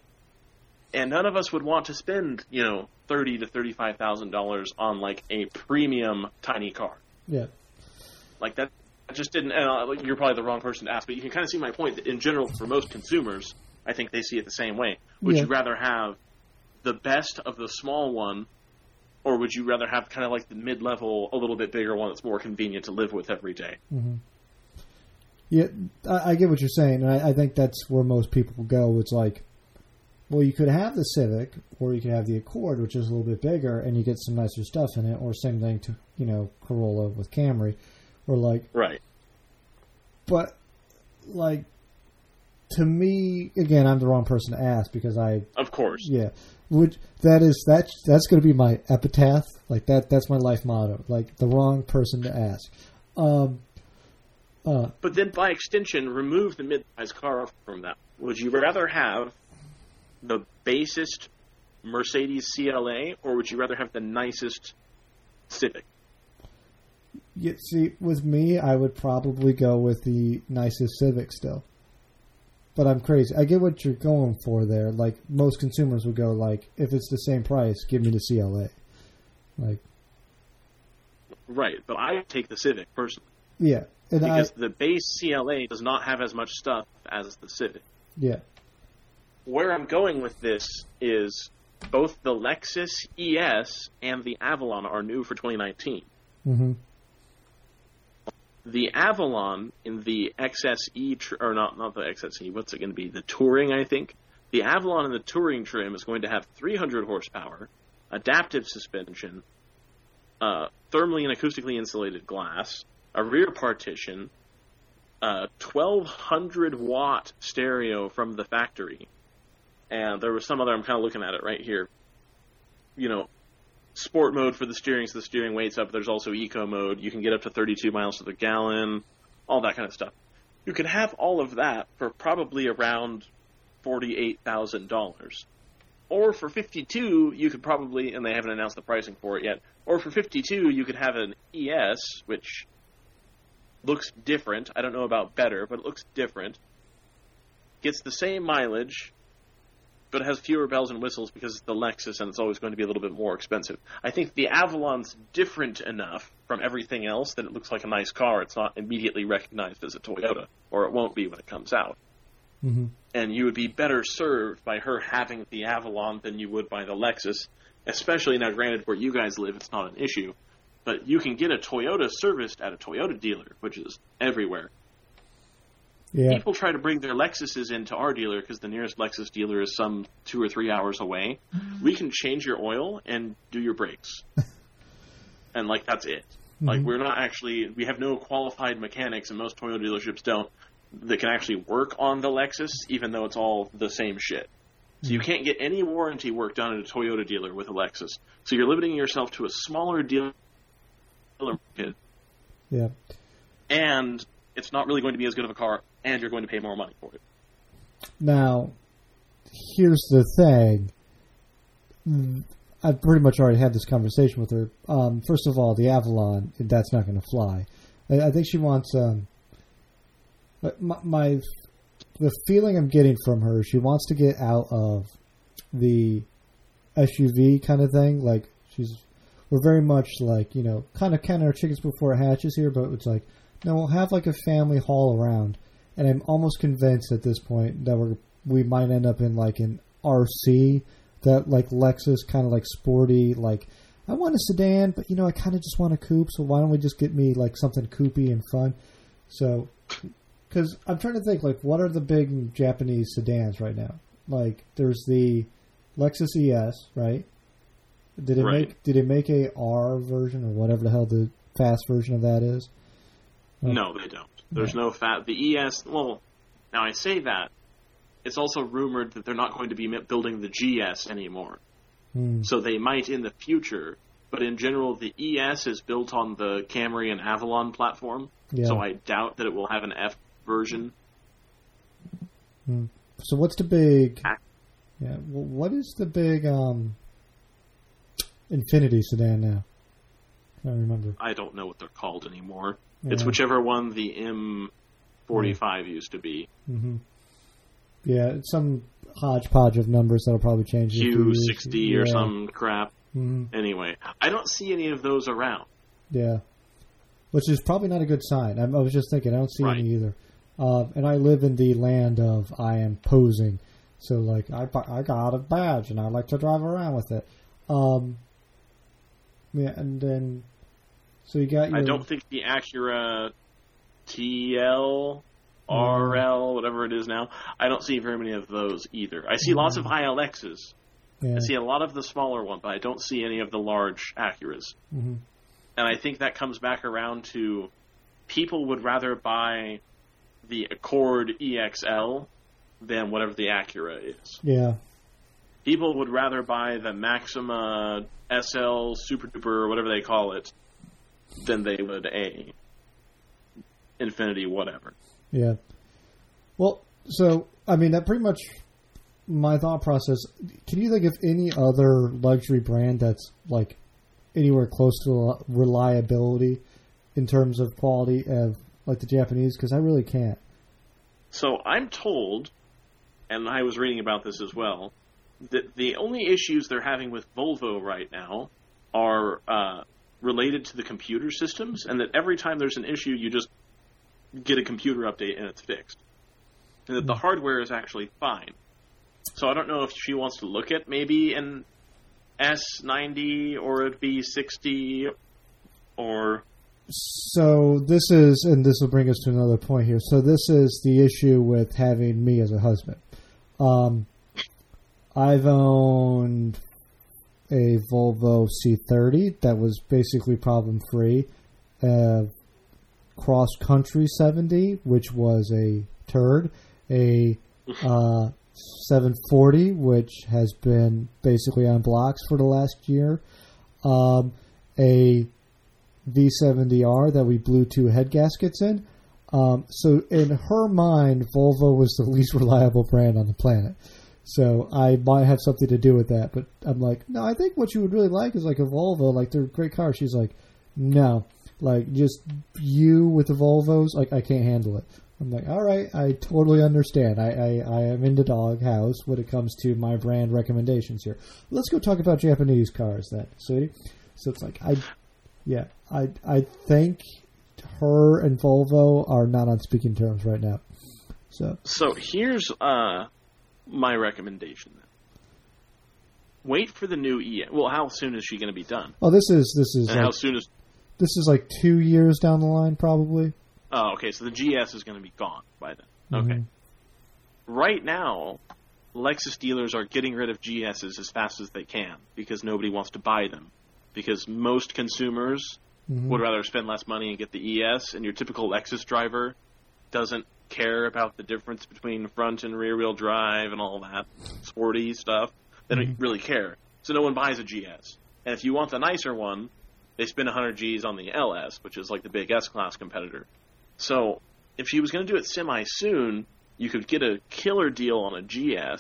And none of us would want to spend, you know, thirty to thirty-five thousand dollars on like a premium tiny car. Yeah. Like that just didn't. And uh, you're probably the wrong person to ask, but you can kind of see my point that in general, for most consumers, I think they see it the same way. Would Yeah. you rather have the best of the small one, or would you rather have kind of like the mid-level, a little bit bigger one that's more convenient to live with every day? Mm-hmm. Yeah, I, I get what you're saying, and I, I think that's where most people go. It's like, well, you could have the Civic, or you could have the Accord, which is a little bit bigger, and you get some nicer stuff in it, or same thing to, you know, Corolla with Camry, or like, right. But, like, to me, again, I'm the wrong person to ask because I, of course, yeah, would that is that that's going to be my epitaph, like that. That's my life motto. Like the wrong person to ask. Um, uh, but then, by extension, remove the mid-size car from that. Would you rather have the basest Mercedes C L A, or would you rather have the nicest Civic? Yeah, see, with me, I would probably go with the nicest Civic still. But I'm crazy. I get what you're going for there. Like, most consumers would go, like, if it's the same price, give me the C L A. Like, right, but I would take the Civic, personally. Yeah. And because I, the base C L A does not have as much stuff as the Civic. Yeah. Where I'm going with this is both the Lexus E S and the Avalon are new for twenty nineteen. Mm-hmm. The Avalon in the X S E, tr- or not not the X S E, what's it going to be? The Touring, I think. The Avalon in the Touring trim is going to have three hundred horsepower, adaptive suspension, uh, thermally and acoustically insulated glass, a rear partition, a twelve hundred watt stereo from the factory, and there was some other, I'm kind of looking at it right here, you know, sport mode for the steering, so the steering weight's up. There's also eco mode. You can get up to thirty-two miles to the gallon, all that kind of stuff. You can have all of that for probably around forty-eight thousand dollars. Or for fifty-two, you could probably, and they haven't announced the pricing for it yet, or for fifty-two, you could have an E S, which looks different. I don't know about better, but it looks different. Gets the same mileage, but it has fewer bells and whistles because it's the Lexus and it's always going to be a little bit more expensive. I think the Avalon's different enough from everything else that it looks like a nice car. It's not immediately recognized as a Toyota, or it won't be when it comes out. Mm-hmm. And you would be better served by her having the Avalon than you would by the Lexus, especially now, granted, where you guys live, it's not an issue. But you can get a Toyota serviced at a Toyota dealer, which is everywhere. Yeah. People try to bring their Lexuses into our dealer because the nearest Lexus dealer is some two or three hours away. Mm-hmm. We can change your oil and do your brakes. And, like, that's it. Mm-hmm. Like, we're not actually, we have no qualified mechanics, and most Toyota dealerships don't, that can actually work on the Lexus, even though it's all the same shit. So you can't get any warranty work done at a Toyota dealer with a Lexus. So you're limiting yourself to a smaller dealer market. Yeah. And it's not really going to be as good of a car, and you're going to pay more money for it. Now, here's the thing. I've pretty much already had this conversation with her. Um, first of all, the Avalon, that's not going to fly. I, I think she wants... Um, my, my the feeling I'm getting from her, she wants to get out of the S U V kind of thing. Like, she's... We're very much like, you know, kind of counting our chickens before it hatches here, but it's like, no, we'll have like a family haul around. And I'm almost convinced at this point that we're, we might end up in like an R C, that like Lexus kind of like sporty, like, I want a sedan, but you know, I kind of just want a coupe, so why don't we just get me like something coupey and fun? So, because I'm trying to think, like, what are the big Japanese sedans right now? Like, there's the Lexus E S, right? Did it right. make Did it make a R version or whatever the hell the fast version of that is? Like, no, they don't. There's no fat. The E S. Well, now I say that. It's also rumored that they're not going to be building the G S anymore. Hmm. So they might in the future. But in general, the E S is built on the Camry and Avalon platform. Yeah. So I doubt that it will have an F version. Hmm. So what's the big? Yeah. What is the big? Um, Infinity sedan now. I don't remember. I don't know what they're called anymore. Yeah. It's whichever one the M forty-five yeah. used to be. Mm-hmm. Yeah, it's some hodgepodge of numbers that'll probably change. Q sixty or yeah. some crap. Mm-hmm. Anyway, I don't see any of those around. Yeah, which is probably not a good sign. I, I was just thinking, I don't see right. any either. Uh, and I live in the land of I am posing. So, like, I, I got a badge and I like to drive around with it. Um, yeah, and then, so you got your... I don't think the Acura T L, R L, whatever it is now, I don't see very many of those either. I see mm-hmm. lots of I L Xs. Yeah. I see a lot of the smaller ones, but I don't see any of the large Acuras. Mm-hmm. And I think that comes back around to people would rather buy the Accord E X L than whatever the Acura is. Yeah. People would rather buy the Maxima S L Super Duper or whatever they call it than they would a Infinity whatever. Yeah. Well, so, I mean, that pretty much my thought process. Can you think of any other luxury brand that's, like, anywhere close to reliability in terms of quality of, like, the Japanese? Because I really can't. So I'm told, and I was reading about this as well, that the only issues they're having with Volvo right now are uh, related to the computer systems, and that every time there's an issue, you just get a computer update and it's fixed. And that the hardware is actually fine. So I don't know if she wants to look at maybe an S ninety or a V sixty or... So this is, and this will bring us to another point here. So this is the issue with having me as a husband. Um, I've owned a Volvo C thirty that was basically problem-free. Uh, Cross Country seventy, which was a turd. A uh, seven forty, which has been basically on blocks for the last year. Um, a V seventy R that we blew two head gaskets in. Um, so in her mind, Volvo was the least reliable brand on the planet. So I might have something to do with that. But I'm like, no, I think what you would really like is like a Volvo. Like, they're great cars. She's like, no. Like, just you with the Volvos, like, I can't handle it. I'm like, all right, I totally understand. I, I, I am into Doghouse when it comes to my brand recommendations here. Let's go talk about Japanese cars then, sweetie. So it's like, I, yeah, I, I think her and Volvo are not on speaking terms right now. So, so here's uh, my recommendation then. Wait for the new E S. Well, how soon is she going to be done? Oh, this is this is and like, how soon is this is like two years down the line, probably. Oh, okay. So the G S is going to be gone by then. Okay. Mm-hmm. Right now, Lexus dealers are getting rid of G S's as fast as they can because nobody wants to buy them. Because most consumers mm-hmm. would rather spend less money and get the E S, and your typical Lexus driver doesn't care about the difference between front and rear wheel drive and all that sporty stuff. They don't mm-hmm. really care. So no one buys a G S. And if you want the nicer one, they spend one hundred G's on the L S, which is like the big S-Class competitor. So if she was going to do it semi-soon, you could get a killer deal on a G S,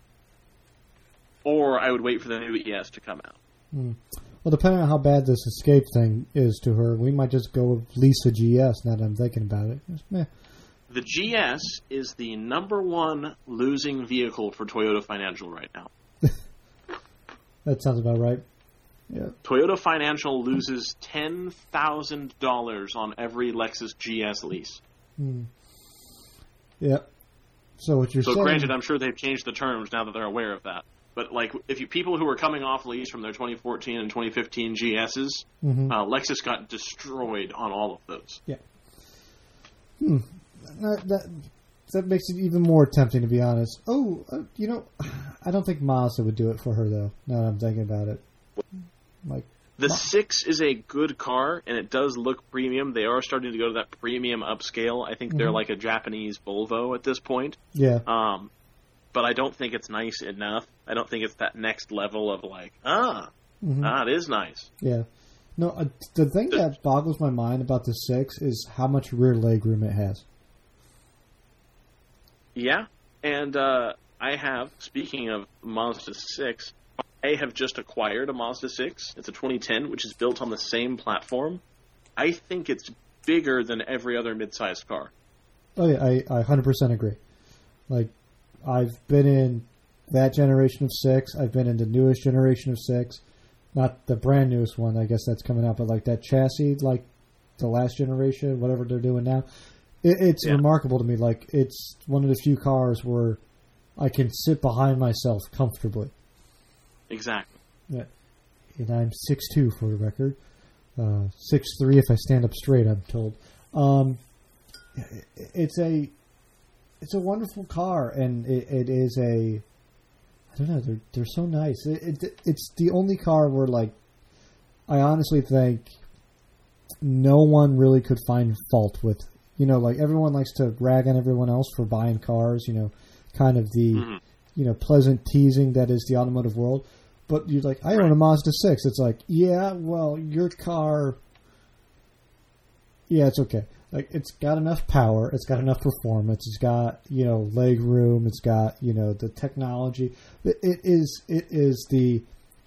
or I would wait for the new E S to come out. Mm. Well, depending on how bad this Escape thing is to her, we might just go with lease a G S now that I'm thinking about it. Just, meh. The G S is the number one losing vehicle for Toyota Financial right now. That sounds about right. Yeah. Toyota Financial loses ten thousand dollars on every Lexus G S lease. Hmm. Yeah. So what you're so saying... granted, I'm sure they've changed the terms now that they're aware of that. But like, if you people who are coming off lease from their twenty fourteen and twenty fifteen G S's, mm-hmm. uh, Lexus got destroyed on all of those. Yeah. Hmm. That, that that makes it even more tempting, to be honest. Oh, uh, you know, I don't think Mazda would do it for her though. Now that I'm thinking about it, like the Ma- six is a good car and it does look premium. They are starting to go to that premium upscale. I think mm-hmm. they're like a Japanese Volvo at this point. Yeah. Um, but I don't think it's nice enough. I don't think it's that next level of like, ah, mm-hmm. ah, it is nice. Yeah. No, uh, the thing the, that boggles my mind about the six is how much rear leg room it has. Yeah, and uh, I have, speaking of Mazda six, I have just acquired a Mazda six. It's a twenty ten, which is built on the same platform. I think it's bigger than every other mid-sized car. Oh, yeah, I, I one hundred percent agree. Like, I've been in that generation of six. I've been in the newest generation of six. Not the brand newest one, I guess that's coming out, but like that chassis, like the last generation, whatever they're doing now. It, it's yeah. remarkable to me. Like, it's one of the few cars where I can sit behind myself comfortably. Exactly. Yeah. And I'm six two for the record. Uh, six three if I stand up straight, I'm told. Um, it's a it's a wonderful car, and it, it is a I don't know, they're they're so nice. It, it, it's the only car where, like, I honestly think no one really could find fault with. You know, like, everyone likes to rag on everyone else for buying cars, you know, kind of the, mm-hmm. you know, pleasant teasing that is the automotive world. But you're like, I own a Mazda six. It's like, yeah, well, your car, yeah, it's okay. Like, it's got enough power. It's got enough performance. It's got, you know, leg room. It's got, you know, the technology. It is, it is the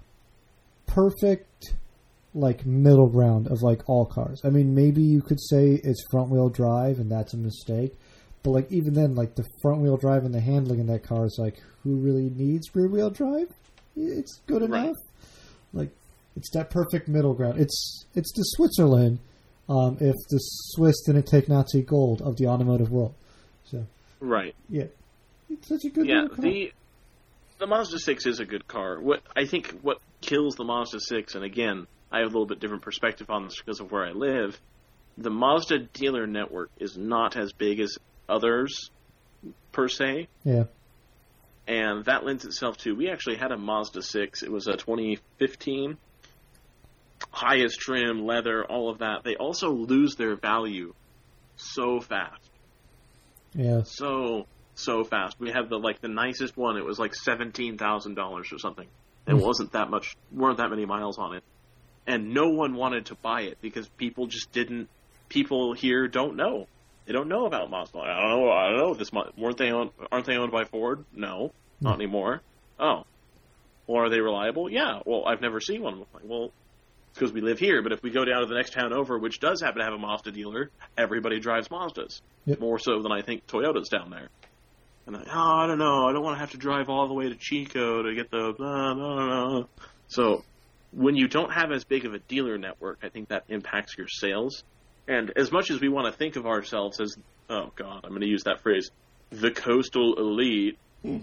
perfect, like, middle ground of, like, all cars. I mean, maybe you could say it's front wheel drive and that's a mistake. But, like, even then, like, the front wheel drive and the handling in that car is like, who really needs rear wheel drive? It's good enough. Right. Like, it's that perfect middle ground. It's it's the Switzerland, um, if the Swiss didn't take Nazi gold of the automotive world. So, right. Yeah, it's such a good. Yeah, car. the the Mazda six is a good car. What I think what kills the Mazda six, and again, I have a little bit different perspective on this because of where I live. The Mazda dealer network is not as big as others, per se. Yeah. And that lends itself to, we actually had a Mazda six. It was a twenty fifteen. Highest trim, leather, all of that. They also lose their value so fast. Yeah. So, so fast. We had the, like, the nicest one. It was like seventeen thousand dollars or something. It wasn't that much, weren't that many miles on it. And no one wanted to buy it because people just didn't, people here don't know. They don't know about Mazda. I don't know. I don't know. This weren't they owned? Aren't they owned by Ford? No, not mm. anymore. Oh, well, are they reliable? Yeah. Well, I've never seen one. Like, well, because we live here. But if we go down to the next town over, which does happen to have a Mazda dealer, everybody drives Mazdas. Yep. More so than I think Toyota's down there. And I, oh, I don't know. I don't want to have to drive all the way to Chico to get the blah, blah, blah. So when you don't have as big of a dealer network, I think that impacts your sales. And as much as we want to think of ourselves as, oh, God, I'm going to use that phrase, the coastal elite, Hmm.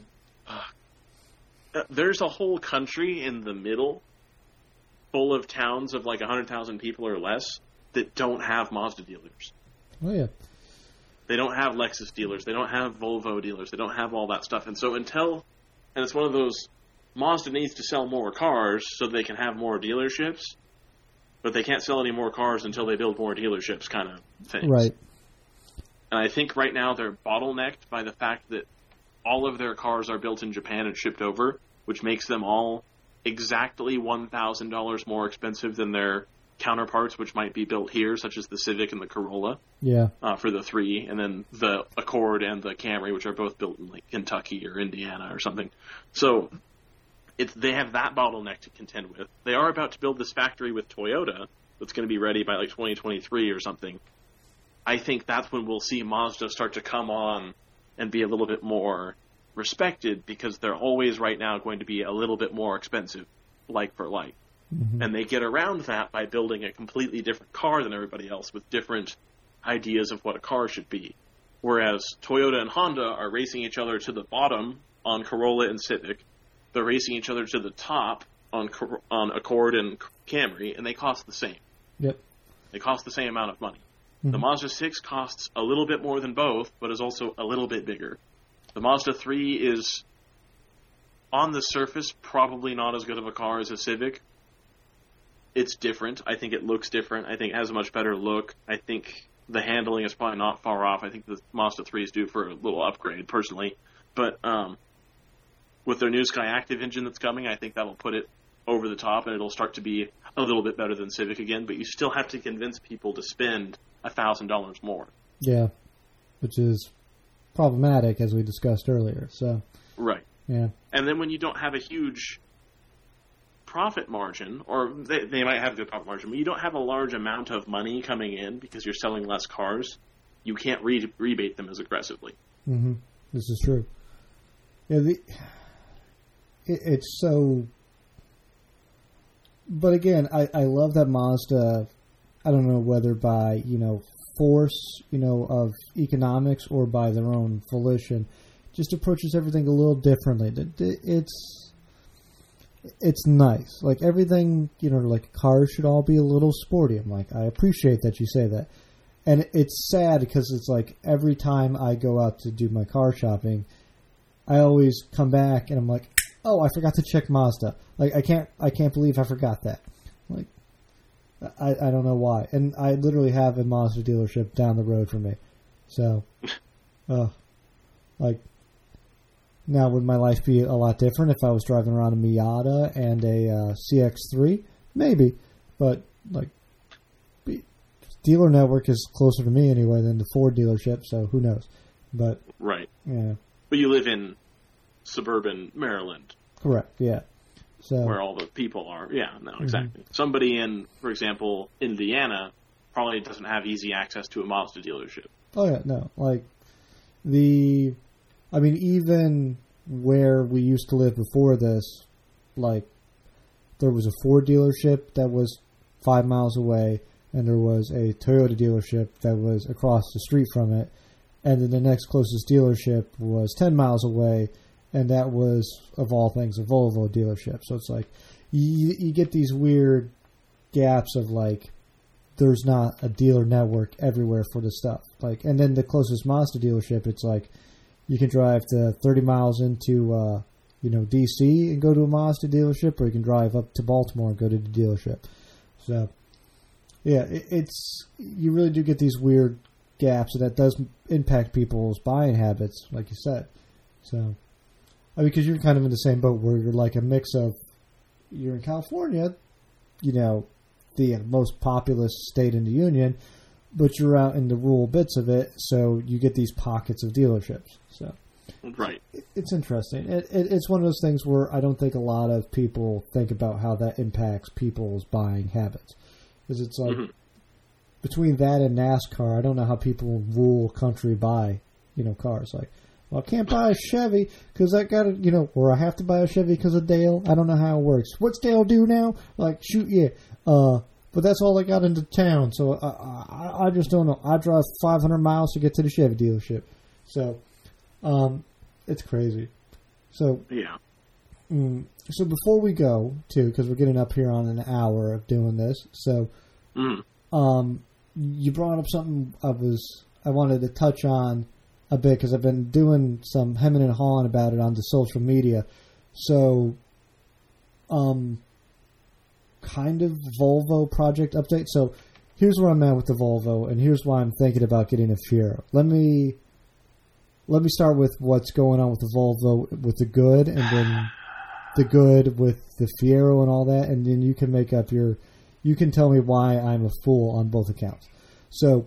uh, there's a whole country in the middle full of towns of like one hundred thousand people or less that don't have Mazda dealers. Oh, yeah. They don't have Lexus dealers. They don't have Volvo dealers. They don't have all that stuff. And so until, and it's one of those, Mazda needs to sell more cars so they can have more dealerships, but they can't sell any more cars until they build more dealerships kind of things. Right. And I think right now they're bottlenecked by the fact that all of their cars are built in Japan and shipped over, which makes them all exactly one thousand dollars more expensive than their counterparts, which might be built here, such as the Civic and the Corolla. Yeah. Uh, for the three, and then the Accord and the Camry, which are both built in like Kentucky or Indiana or something. So it's they have that bottleneck to contend with. They are about to build this factory with Toyota that's going to be ready by like twenty twenty-three or something. I think that's when we'll see Mazda start to come on and be a little bit more respected, because they're always right now going to be a little bit more expensive, like for like. Mm-hmm. And they get around that by building a completely different car than everybody else with different ideas of what a car should be. Whereas Toyota and Honda are racing each other to the bottom on Corolla and Civic. They're racing each other to the top on on Accord and Camry, and they cost the same. Yep. They cost the same amount of money. Mm-hmm. The Mazda six costs a little bit more than both, but is also a little bit bigger. The Mazda three is, on the surface, probably not as good of a car as a Civic. It's different. I think it looks different. I think it has a much better look. I think the handling is probably not far off. I think the Mazda three is due for a little upgrade, personally. But um, with their new Sky Active engine that's coming, I think that'll put it over the top, and it'll start to be a little bit better than Civic again. But you still have to convince people to spend one thousand dollars more. Yeah, which is problematic, as we discussed earlier. So Right. Yeah. And then when you don't have a huge profit margin, or they, they might have a good profit margin, but you don't have a large amount of money coming in because you're selling less cars, you can't re- rebate them as aggressively. Mm-hmm. This is true. Yeah, the, it, it's so... But again, I, I love that Mazda, I don't know whether by, you know, force, you know, of economics or by their own volition, just approaches everything a little differently. It's it's nice. Like everything, you know, like cars should all be a little sporty. I'm like, I appreciate that you say that. And it's sad because it's like every time I go out to do my car shopping, I always come back and I'm like, oh, I forgot to check Mazda. Like I can't, I can't believe I forgot that. Like, I, I don't know why. And I literally have a Mazda dealership down the road from me. So, uh, like, now would my life be a lot different if I was driving around a Miata and a uh, C X three? Maybe. But, like, dealer network is closer to me anyway than the Ford dealership, so who knows. But, right. Yeah. But you live in suburban Maryland. Correct, yeah. So where all the people are. Yeah, no, exactly. Mm-hmm. Somebody in, for example, Indiana probably doesn't have easy access to a Mazda dealership. Oh, yeah, no. Like, the... I mean, even where we used to live before this, like, there was a Ford dealership that was five miles away, and there was a Toyota dealership that was across the street from it, and then the next closest dealership was ten miles away, and that was, of all things, a Volvo dealership. So it's like, you, you get these weird gaps of, like, there's not a dealer network everywhere for this stuff. Like, and then the closest Mazda dealership, it's like, you can drive to thirty miles into, uh, you know, D C and go to a Mazda dealership, or you can drive up to Baltimore and go to the dealership. So, yeah, it, it's, you really do get these weird gaps, and that does impact people's buying habits, like you said. So, I mean, because you're kind of in the same boat where you're like a mix of, you're in California, you know, the most populous state in the union, but you're out in the rural bits of it, so you get these pockets of dealerships. So, Right. It's interesting. It, it, it's one of those things where I don't think a lot of people think about how that impacts people's buying habits. Because it's like, mm-hmm. between that and NASCAR, I don't know how people rule country buy, you know, cars. Like, well, I can't buy a Chevy because I got to, you know, or I have to buy a Chevy because of Dale. I don't know how it works. What's Dale do now? Like, shoot, yeah. Uh, but that's all I got into town, so I, I, I just don't know. I drive five hundred miles to get to the Chevy dealership. So, um, it's crazy. So, yeah. Mm, so before we go, too, because we're getting up here on an hour of doing this, so, mm. um, you brought up something I was I wanted to touch on a bit because I've been doing some hemming and hawing about it on the social media. So, um, kind of Volvo project update. So, here's where I'm at with the Volvo, and here's why I'm thinking about getting a Fiero. Let me let me start with what's going on with the Volvo with the good, and then the good with the Fiero and all that, and then you can make up your. You can tell me why I'm a fool on both accounts. So,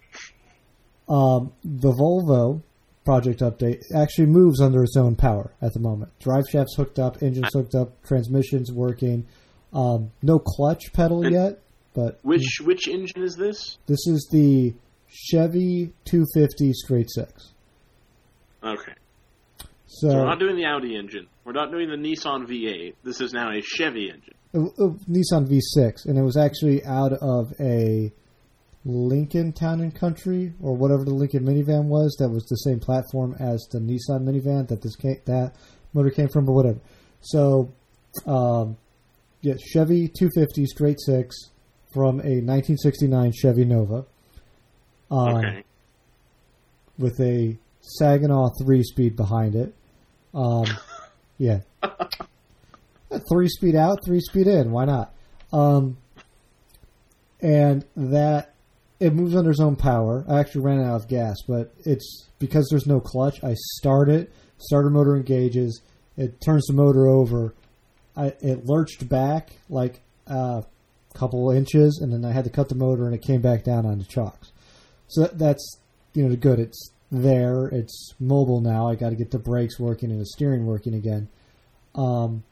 um, the Volvo project update actually moves under its own power at the moment. Drive shaft's hooked up, engine's hooked up, transmission's working. Um, no clutch pedal and yet, but which which engine is this? This is the Chevy two fifty straight six. Okay. So, so we're not doing the Audi engine. We're not doing the Nissan V eight. This is now a Chevy engine. Uh, uh, Nissan V six, and it was actually out of a Lincoln Town and Country, or whatever the Lincoln minivan was, that was the same platform as the Nissan minivan that this came, that motor came from, but whatever. So, um, yeah, Chevy two fifty straight six from a nineteen sixty-nine Chevy Nova. Um, okay. With a Saginaw three-speed behind it. Um, yeah. Three-speed out, three-speed in. Why not? Um, and that, it moves under its own power. I actually ran out of gas, but it's because there's no clutch. I start it, starter motor engages, it turns the motor over. I, it lurched back like a couple inches, and then I had to cut the motor, and it came back down onto chocks. So that, that's, you know, the good. It's there. It's mobile now. I got to get the brakes working and the steering working again. Um,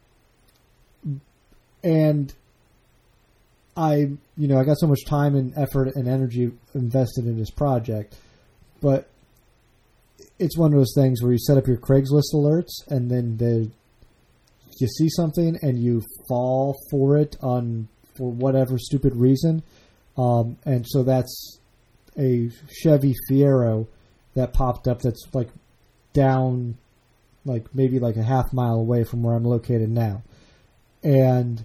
and I, you know, I got so much time and effort and energy invested in this project, but it's one of those things where you set up your Craigslist alerts, and then the you see something and you fall for it on for whatever stupid reason, um, and so that's a Chevy Fiero that popped up that's like down, like maybe like a half mile away from where I'm located now, and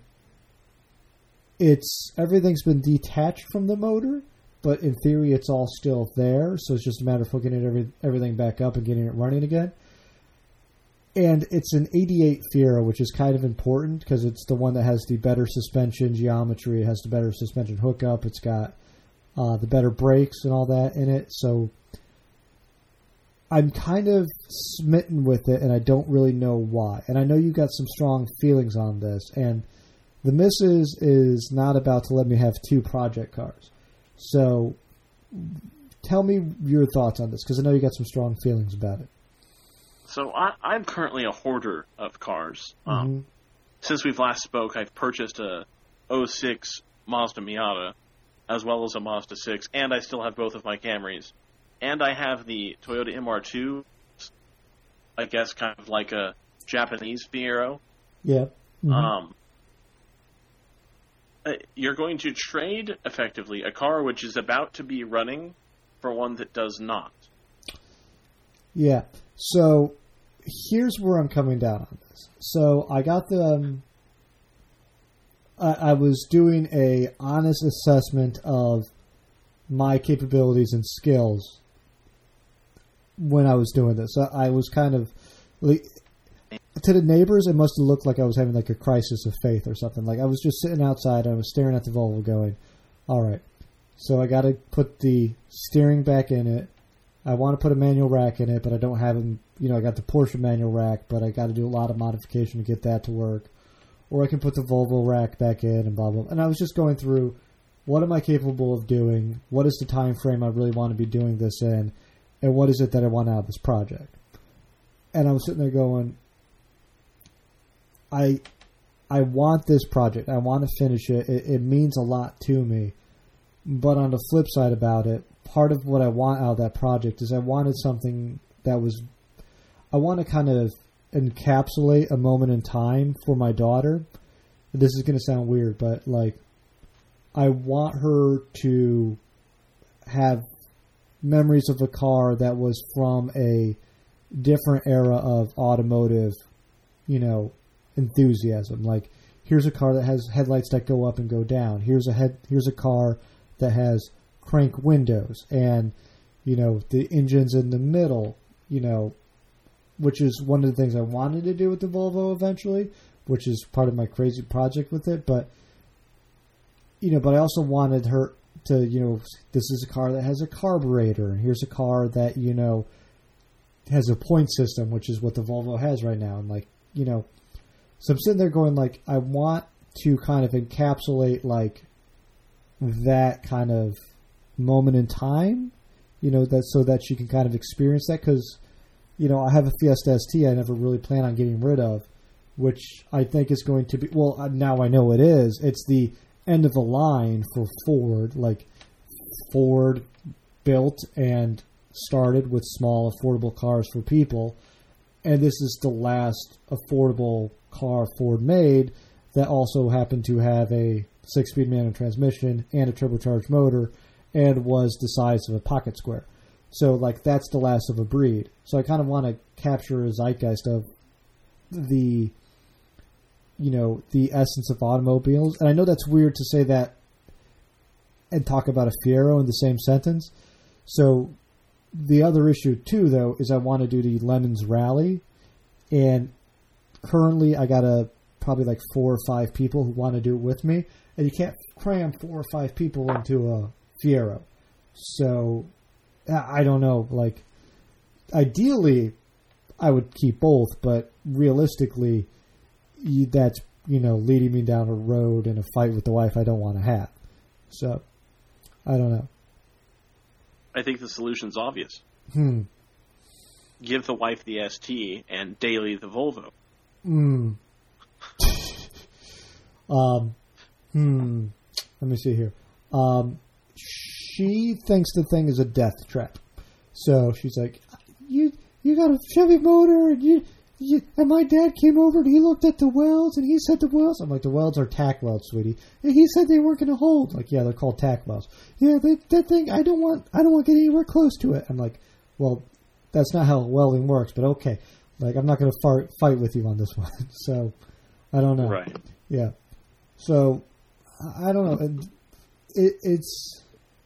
it's everything's been detached from the motor, but in theory it's all still there. So it's just a matter of hooking it every, everything back up and getting it running again. And it's an eighty-eight Fiero, which is kind of important because it's the one that has the better suspension geometry. It has the better suspension hookup. It's got uh, the better brakes and all that in it. So I'm kind of smitten with it, and I don't really know why. And I know you got some strong feelings on this. And the missus is not about to let me have two project cars. So tell me your thoughts on this, because I know you got some strong feelings about it. So I, I'm currently a hoarder of cars. Um, Mm-hmm. Since we've last spoke, I've purchased a oh six Mazda Miata, as well as a Mazda six, and I still have both of my Camrys. And I have the Toyota M R two, I guess kind of like a Japanese Fiero. Yeah. Mm-hmm. Um, you're going to trade, effectively, a car which is about to be running for one that does not. Yeah. So here's where I'm coming down on this. So I got the... Um, I, I was doing a honest assessment of my capabilities and skills when I was doing this. I, I was kind of... Like, to the neighbors, it must have looked like I was having like a crisis of faith or something. Like I was just sitting outside and I was staring at the Volvo going, all right, so I got to put the steering back in it. I want to put a manual rack in it, but I don't have them. You know, I got the Porsche manual rack, but I got to do a lot of modification to get that to work. Or I can put the Volvo rack back in and blah, blah, blah. And I was just going through, what am I capable of doing? What is the time frame I really want to be doing this in? And what is it that I want out of this project? and I'm sitting there going, I, I want this project. I want to finish it. It, it means a lot to me. But on the flip side about it, part of what I want out of that project is I wanted something that was, I want to kind of encapsulate a moment in time for my daughter. This is going to sound weird, but like, I want her to have memories of a car that was from a different era of automotive, you know, enthusiasm. Like, here's a car that has headlights that go up and go down. Here's a head. Here's a car that has crank windows, and you know the engine's in the middle. You know, which is one of the things I wanted to do with the Volvo eventually, which is part of my crazy project with it. But you know, but I also wanted her to, you know, this is a car that has a carburetor, and here's a car that, you know, has a point system, which is what the Volvo has right now. And like, you know, so I'm sitting there going like, I want to kind of encapsulate like that kind of moment in time, you know, that so that she can kind of experience that. Cause, you know, I have a Fiesta S T I never really plan on getting rid of, which I think is going to be, well, now I know it is. It's the end of the line for Ford. Like, Ford built and started with small affordable cars for people, and this is the last affordable car Ford made that also happened to have a six-speed manual transmission and a turbocharged motor and was the size of a pocket square. So like, that's the last of a breed. So I kind of want to capture a zeitgeist of the, you know, the essence of automobiles. And I know that's weird to say that and talk about a Fiero in the same sentence. So the other issue too, though, is I want to do the Lemons Rally. And currently I got a probably like four or five people who want to do it with me. And you can't cram four or five people into a Fiero. So I don't know, like, ideally I would keep both, but realistically, that's, you know, leading me down a road in a fight with the wife I don't want to have. So, I don't know. I think the solution's obvious. Hmm. Give the wife the S T and Daly the Volvo. Hmm. um, hmm. Let me see here. Um, she thinks the thing is a death trap. So she's like, you you got a Chevy motor, and you, you and my dad came over and he looked at the welds and he said the welds. I'm like, the welds are tack welds, sweetie. And he said they weren't going to hold. Like, yeah, they're called tack welds. Yeah, they, that thing, I don't want, I don't want to get anywhere close to it. I'm like, well, that's not how welding works, but okay. Like, I'm not going to fight fight with you on this one. So, I don't know. Right. Yeah. So, I don't know. It, it's.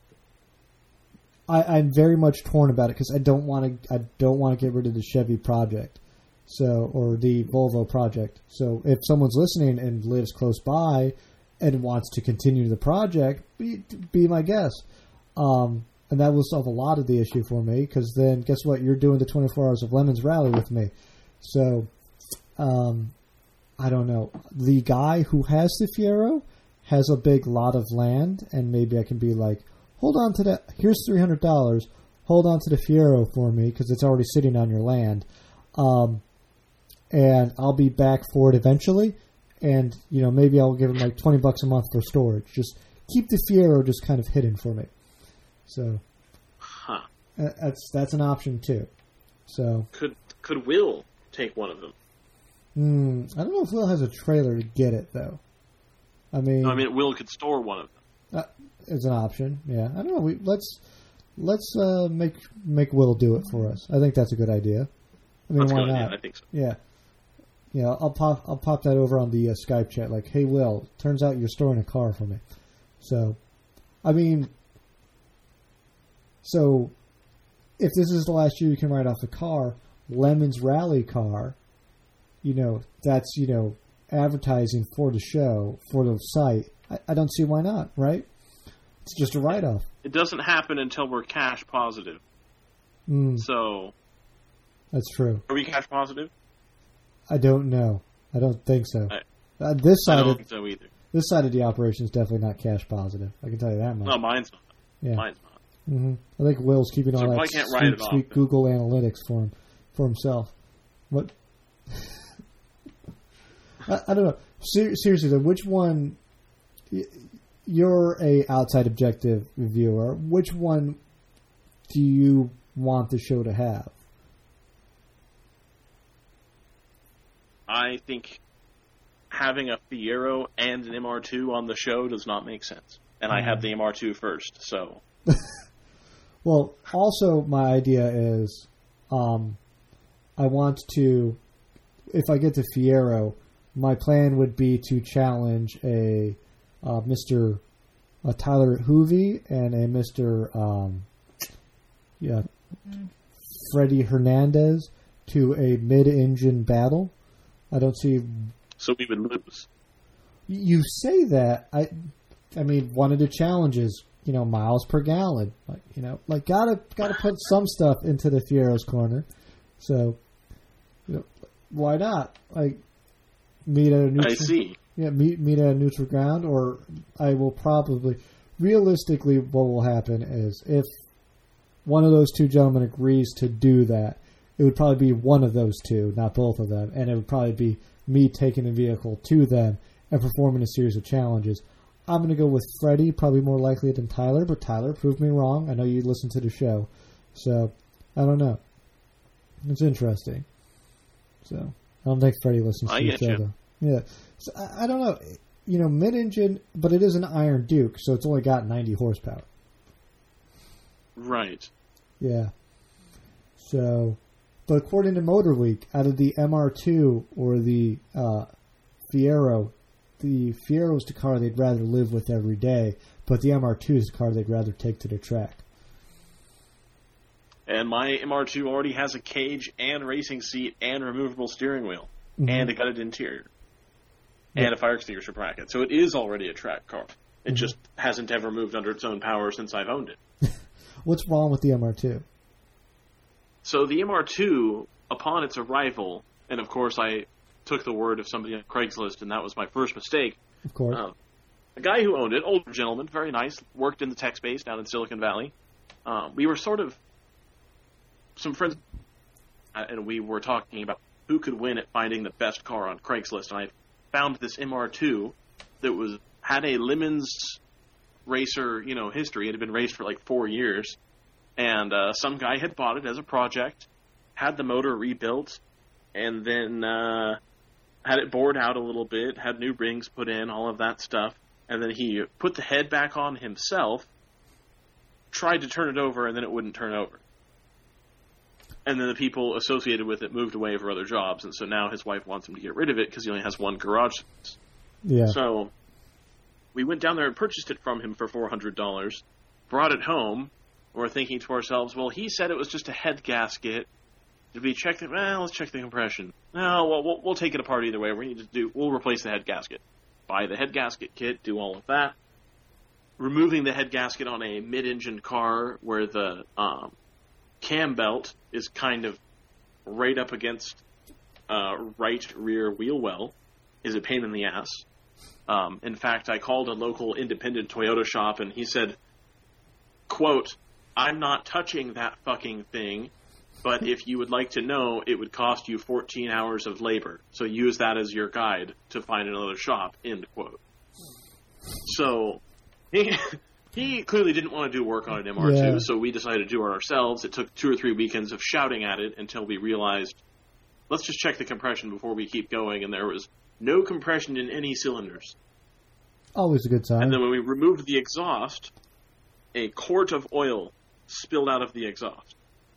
I, I'm very much torn about it because I don't want to. I don't want to get rid of the Chevy project, so or the Volvo project. So, if someone's listening and lives close by and wants to continue the project, be, be my guest. Um, and that will solve a lot of the issue for me, because then guess what? You're doing the twenty-four Hours of Lemons rally with me. So, um, I don't know. The guy who has the Fiero has a big lot of land, and maybe I can be like, hold on to that. Here's three hundred dollars. Hold on to the Fiero for me, because it's already sitting on your land. Um, and I'll be back for it eventually. And, you know, maybe I'll give him like twenty bucks a month for storage. Just keep the Fiero just kind of hidden for me. So, huh. that's that's an option too. So could could Will take one of them? Hmm, I don't know if Will has a trailer to get it though. I mean, no, I mean Will could store one of them. Uh, it's an option. Yeah, I don't know. We let's let's uh, make make Will do it for us. I think that's a good idea. I mean, that's why good not? idea. I think so. Yeah, yeah. I'll pop I'll pop that over on the uh, Skype chat. Like, hey, Will, turns out you're storing a car for me. So, I mean. So, if this is the last year you can write off a car, Lemons Rally car, you know, that's, you know, advertising for the show, for the site. I, I don't see why not, right? It's just a write-off. It doesn't happen until we're cash positive. Mm, So. That's true. Are we cash positive? I don't know. I don't think so. I, uh, this side I don't of, think so either. This side of the operation is definitely not cash positive. I can tell you that much. No, mine's not. Yeah. Mine's not. Mm-hmm. I think Will's keeping So all I that can't write sweet, it off, sweet then. Google Analytics for him, for himself. What? I, I don't know. Ser- seriously, though, which one? You're a outside objective reviewer. Which one do you want the show to have? I think having a Fiero and an M R two on the show does not make sense. And I have the M R two first, so... Well, also my idea is um, I want to, if I get to Fiero, my plan would be to challenge a uh, Mister Uh, Tyler Hoovy and a Mister Um, yeah, Freddie Hernandez to a mid-engine battle. I don't see... So we would lose. You say that. I I mean, one of the challenges, you know, miles per gallon. Like, you know, like gotta gotta put some stuff into the Fiero's corner. So, you know, why not? Like, meet at a neutral... I see. Yeah, meet meet at a neutral ground, or I will probably... Realistically, what will happen is if one of those two gentlemen agrees to do that, it would probably be one of those two, not both of them, and it would probably be me taking the vehicle to them and performing a series of challenges. I'm going to go with Freddie, probably more likely than Tyler, but Tyler, prove me wrong. I know you listen to the show, so I don't know. It's interesting. So I don't think Freddie listens to I the get show, you. though. Yeah, so I, I don't know. You know, mid-engine, but it is an Iron Duke, so it's only got ninety horsepower. Right. Yeah. So, but according to Motor Week, out of the M R two or the uh, Fiero, the Fiero is the car they'd rather live with every day, but the M R two is the car they'd rather take to the track. And my M R two already has a cage and racing seat and removable steering wheel mm-hmm. and a gutted interior yeah. and a fire extinguisher bracket. So it is already a track car. It mm-hmm. just hasn't ever moved under its own power since I've owned it. What's wrong with the M R two? So the M R two, upon its arrival, and of course I took the word of somebody on Craigslist, and that was my first mistake. Of course. Uh, a guy who owned it, older gentleman, very nice, worked in the tech space down in Silicon Valley. Uh, we were sort of some friends, uh, and we were talking about who could win at finding the best car on Craigslist. And I found this M R two that was had a Lemons racer, you know, history. It had been raced for like four years, and uh, some guy had bought it as a project, had the motor rebuilt, and then uh, had it bored out a little bit, had new rings put in, all of that stuff, and then he put the head back on himself, tried to turn it over, and then it wouldn't turn over. And then the people associated with it moved away for other jobs, and so now his wife wants him to get rid of it because he only has one garage space. Yeah. So we went down there and purchased it from him for four hundred dollars, brought it home, and we're thinking to ourselves, well, he said it was just a head gasket. Did we check it? Well, let's check the compression. No, well, we'll, we'll take it apart either way. We need to do. We'll replace the head gasket. Buy the head gasket kit, do all of that. Removing the head gasket on a mid-engine car where the um, cam belt is kind of right up against uh, right rear wheel well is a pain in the ass. Um, in fact, I called a local independent Toyota shop, and he said, quote, "I'm not touching that fucking thing, but if you would like to know, it would cost you fourteen hours of labor. So use that as your guide to find another shop," end quote. So he, he clearly didn't want to do work on an M R two, yeah. So we decided to do it ourselves. It took two or three weekends of shouting at it until we realized, let's just check the compression before we keep going, and there was no compression in any cylinders. Always a good sign. And then when we removed the exhaust, a quart of oil spilled out of the exhaust.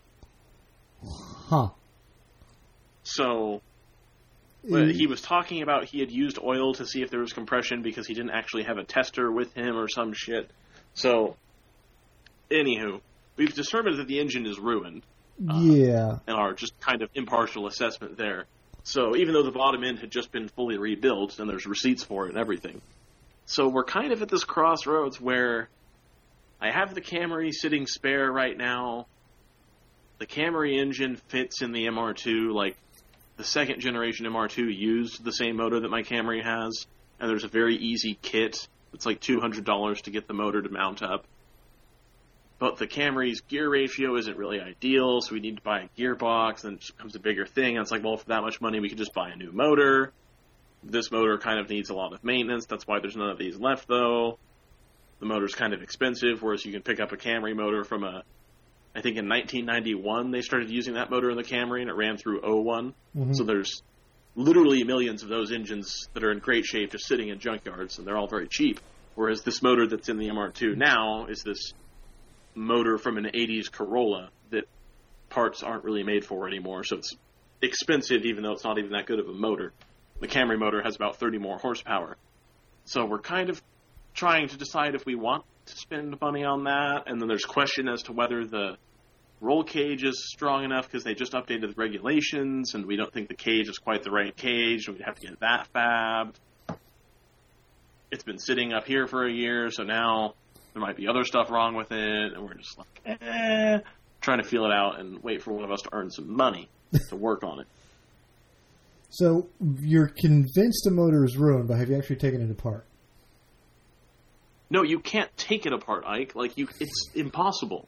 Huh. So, well, he was talking about he had used oil to see if there was compression because he didn't actually have a tester with him or some shit. So, anywho, we've determined that the engine is ruined. Uh, yeah. And our just kind of impartial assessment there. So, even though the bottom end had just been fully rebuilt and there's receipts for it and everything. So, we're kind of at this crossroads where I have the Camry sitting spare right now. The Camry engine fits in the M R two, like the second generation M R two used the same motor that my Camry has, and there's a very easy kit. It's like two hundred dollars to get the motor to mount up. but the Camry's gear ratio isn't really ideal, so we need to buy a gearbox, and it just becomes a bigger thing. And it's like, well, for that much money, we could just buy a new motor. This motor kind of needs a lot of maintenance. That's why there's none of these left, though. The motor's kind of expensive, whereas you can pick up a Camry motor from a, I think in nineteen ninety-one, they started using that motor in the Camry, and it ran through oh one. Mm-hmm. So there's literally millions of those engines that are in great shape just sitting in junkyards, and they're all very cheap. Whereas this motor that's in the M R two now is this motor from an eighties Corolla that parts aren't really made for anymore, so it's expensive even though it's not even that good of a motor. The Camry motor has about thirty more horsepower. So we're kind of trying to decide if we want to spend money on that, and then there's question as to whether the roll cage is strong enough because they just updated the regulations, and we don't think the cage is quite the right cage, and we'd have to get that fabbed. It's been sitting up here for a year, so now there might be other stuff wrong with it, and we're just like, eh, trying to feel it out and wait for one of us to earn some money to work on it. So you're convinced the motor is ruined, but have you actually taken it apart? No, you can't take it apart, Ike. Like, you, it's impossible.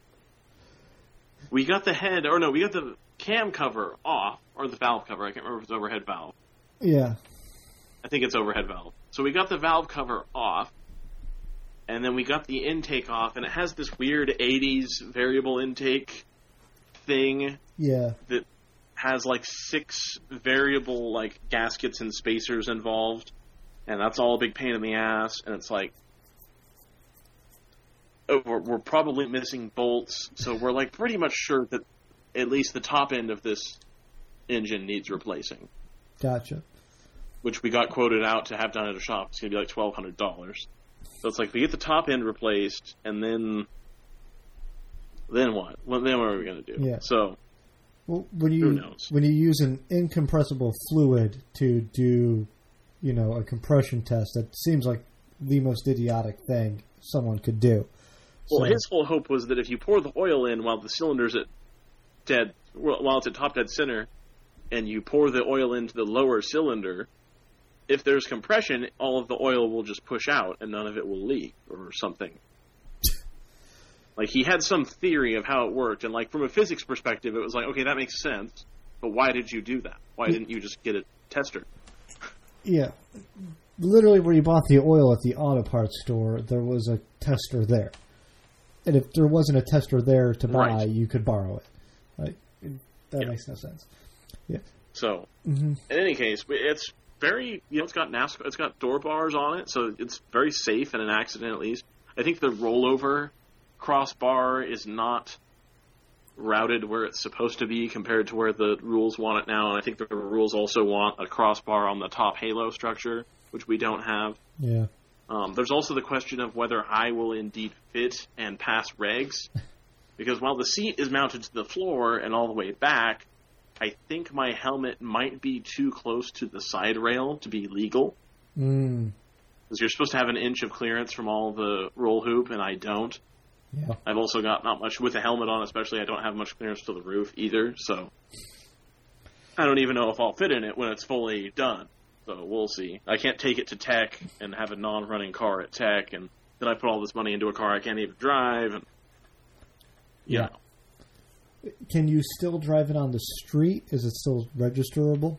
We got the head, or no, we got the cam cover off, or the valve cover. I can't remember if it's overhead valve. Yeah. I think it's overhead valve. So we got the valve cover off, and then we got the intake off, and it has this weird eighties variable intake thing. Yeah. That has like six variable like gaskets and spacers involved, and that's all a big pain in the ass. And it's like, oh, we're, we're probably missing bolts, so we're like pretty much sure that at least the top end of this engine needs replacing. Gotcha. Which we got quoted out to have done at a shop. It's going to be like twelve hundred dollars. So it's like, if we get the top end replaced, and then, then what? Well, then what are we going to do? Yeah. So, well, when you who knows? When you use an incompressible fluid to do, you know, a compression test, that seems like the most idiotic thing someone could do. Well, So, his whole hope was that if you pour the oil in while the cylinder's at dead, while it's at top dead center, and you pour the oil into the lower cylinder, if there's compression, all of the oil will just push out and none of it will leak or something. Like, he had some theory of how it worked, and like from a physics perspective, it was like, okay, that makes sense, but why did you do that? Why didn't you just get a tester? Yeah. Literally, where you bought the oil at the auto parts store, there was a tester there. And if there wasn't a tester there to buy, Right. you could borrow it. Like, that Yeah. makes no sense. Yeah. So, Mm-hmm. in any case, it's very, you know, it's got NASCAR, it's got door bars on it, so it's very safe in an accident at least. I think the rollover crossbar is not routed where it's supposed to be compared to where the rules want it now, and I think the rules also want a crossbar on the top halo structure, which we don't have. Yeah. Um, there's also the question of whether I will indeed fit and pass regs, because while the seat is mounted to the floor and all the way back, I think my helmet might be too close to the side rail to be legal. Mm. Because you're supposed to have an inch of clearance from all the roll hoop, and I don't. Yeah. I've also got not much, with the helmet on especially, I don't have much clearance to the roof either, so I don't even know if I'll fit in it when it's fully done. So we'll see. I can't take it to tech and have a non-running car at tech, and then I put all this money into a car I can't even drive, and yeah. Can you still drive it on the street? Is it still registerable?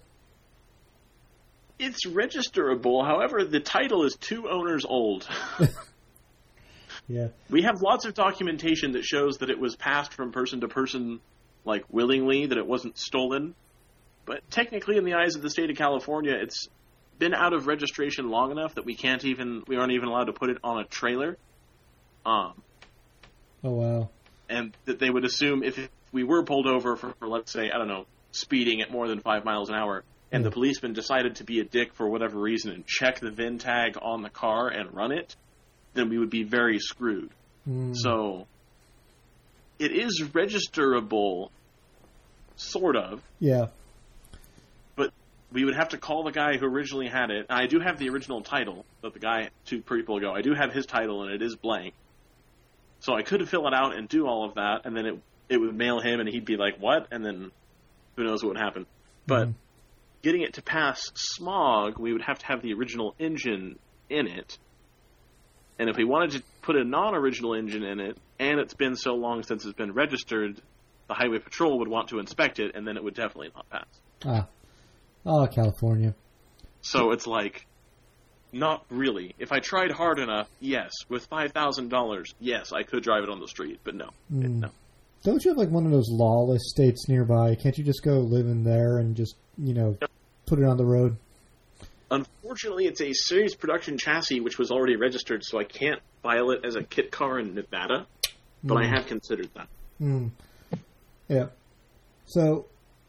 It's registerable, however, the title is two owners old. Yeah. We have lots of documentation that shows that it was passed from person to person, like, willingly, that it wasn't stolen. But technically, in the eyes of the state of California, it's been out of registration long enough that we can't even, we aren't even allowed to put it on a trailer. Um, Oh, wow. and that they would assume if we were pulled over for, for, let's say, I don't know, speeding at more than five miles an hour, and Mm. the policeman decided to be a dick for whatever reason and check the V I N tag on the car and run it, then we would be very screwed. Mm. So, it is registerable, sort of, Yeah. but we would have to call the guy who originally had it. I do have the original title that the guy two people ago. I do have his title, and it is blank. So I could fill it out and do all of that, and then it it would mail him, and he'd be like, what? And then who knows what would happen. But Mhm. getting it to pass smog, we would have to have the original engine in it. And if we wanted to put a non-original engine in it, and it's been so long since it's been registered, the Highway Patrol would want to inspect it, and then it would definitely not pass. Ah. Oh, California. So it's like, not really. If I tried hard enough, yes. With five thousand dollars, yes, I could drive it on the street, but no. Mm. It, no. Don't you have like one of those lawless states nearby? Can't you just go live in there and just, you know, Yep. put it on the road? Unfortunately, it's a series production chassis which was already registered, so I can't file it as a kit car in Nevada, but Mm. I have considered that. Mm. Yeah. So,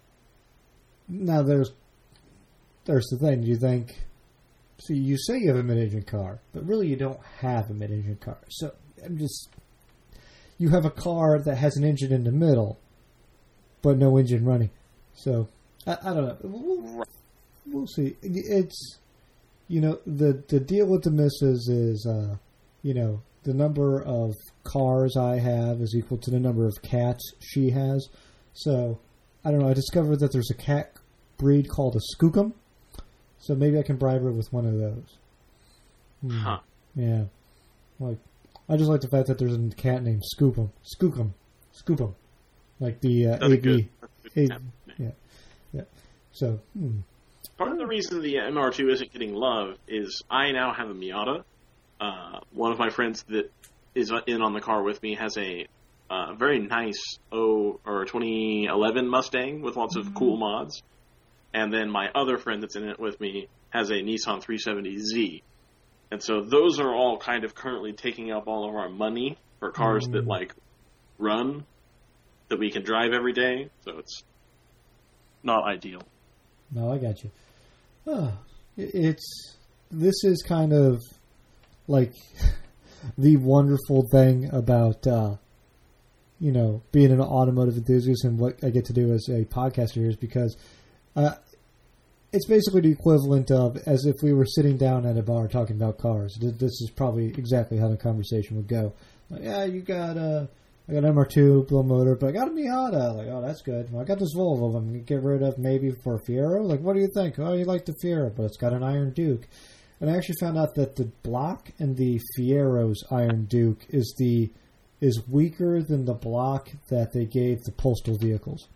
now there's there's the thing. Do you think... See, you say you have a mid-engine car, but really you don't have a mid-engine car. So, I'm just... You have a car that has an engine in the middle, but no engine running. So, I, I don't know. We'll, we'll see. It's... You know, the, the deal with the missus is, uh, you know, the number of cars I have is equal to the number of cats she has. So, I don't know. I discovered that there's a cat breed called a skookum. So maybe I can bribe her with one of those. Hmm. Huh. Yeah. Like, I just like the fact that there's a cat named Scoopum. Skookum. Scoopum. Like the uh, That's A good. V. That's a good A- yeah. Yeah. So, hmm. Part of the reason the M R two isn't getting love is I now have a Miata. Uh, one of my friends that is in on the car with me has a uh, very nice oh or twenty eleven Mustang with lots of cool mods, and then my other friend that's in it with me has a Nissan three seventy Z, and so those are all kind of currently taking up all of our money for cars that like run that we can drive every day. So it's not ideal. No, I got you. Oh, it's this is kind of like the wonderful thing about uh, you know being an automotive enthusiast and what I get to do as a podcaster here is because uh, it's basically the equivalent of as if we were sitting down at a bar talking about cars. This is probably exactly how the conversation would go. Like, yeah, you got a. I got an M R two blow motor, but I got a Miata. Like, oh, that's good. Well, I got this Volvo I'm going to get rid of maybe for a Fiero. Like, what do you think? Oh, you like the Fiero, but it's got an Iron Duke. And I actually found out that the block in the Fiero's Iron Duke is the is weaker than the block that they gave the postal vehicles.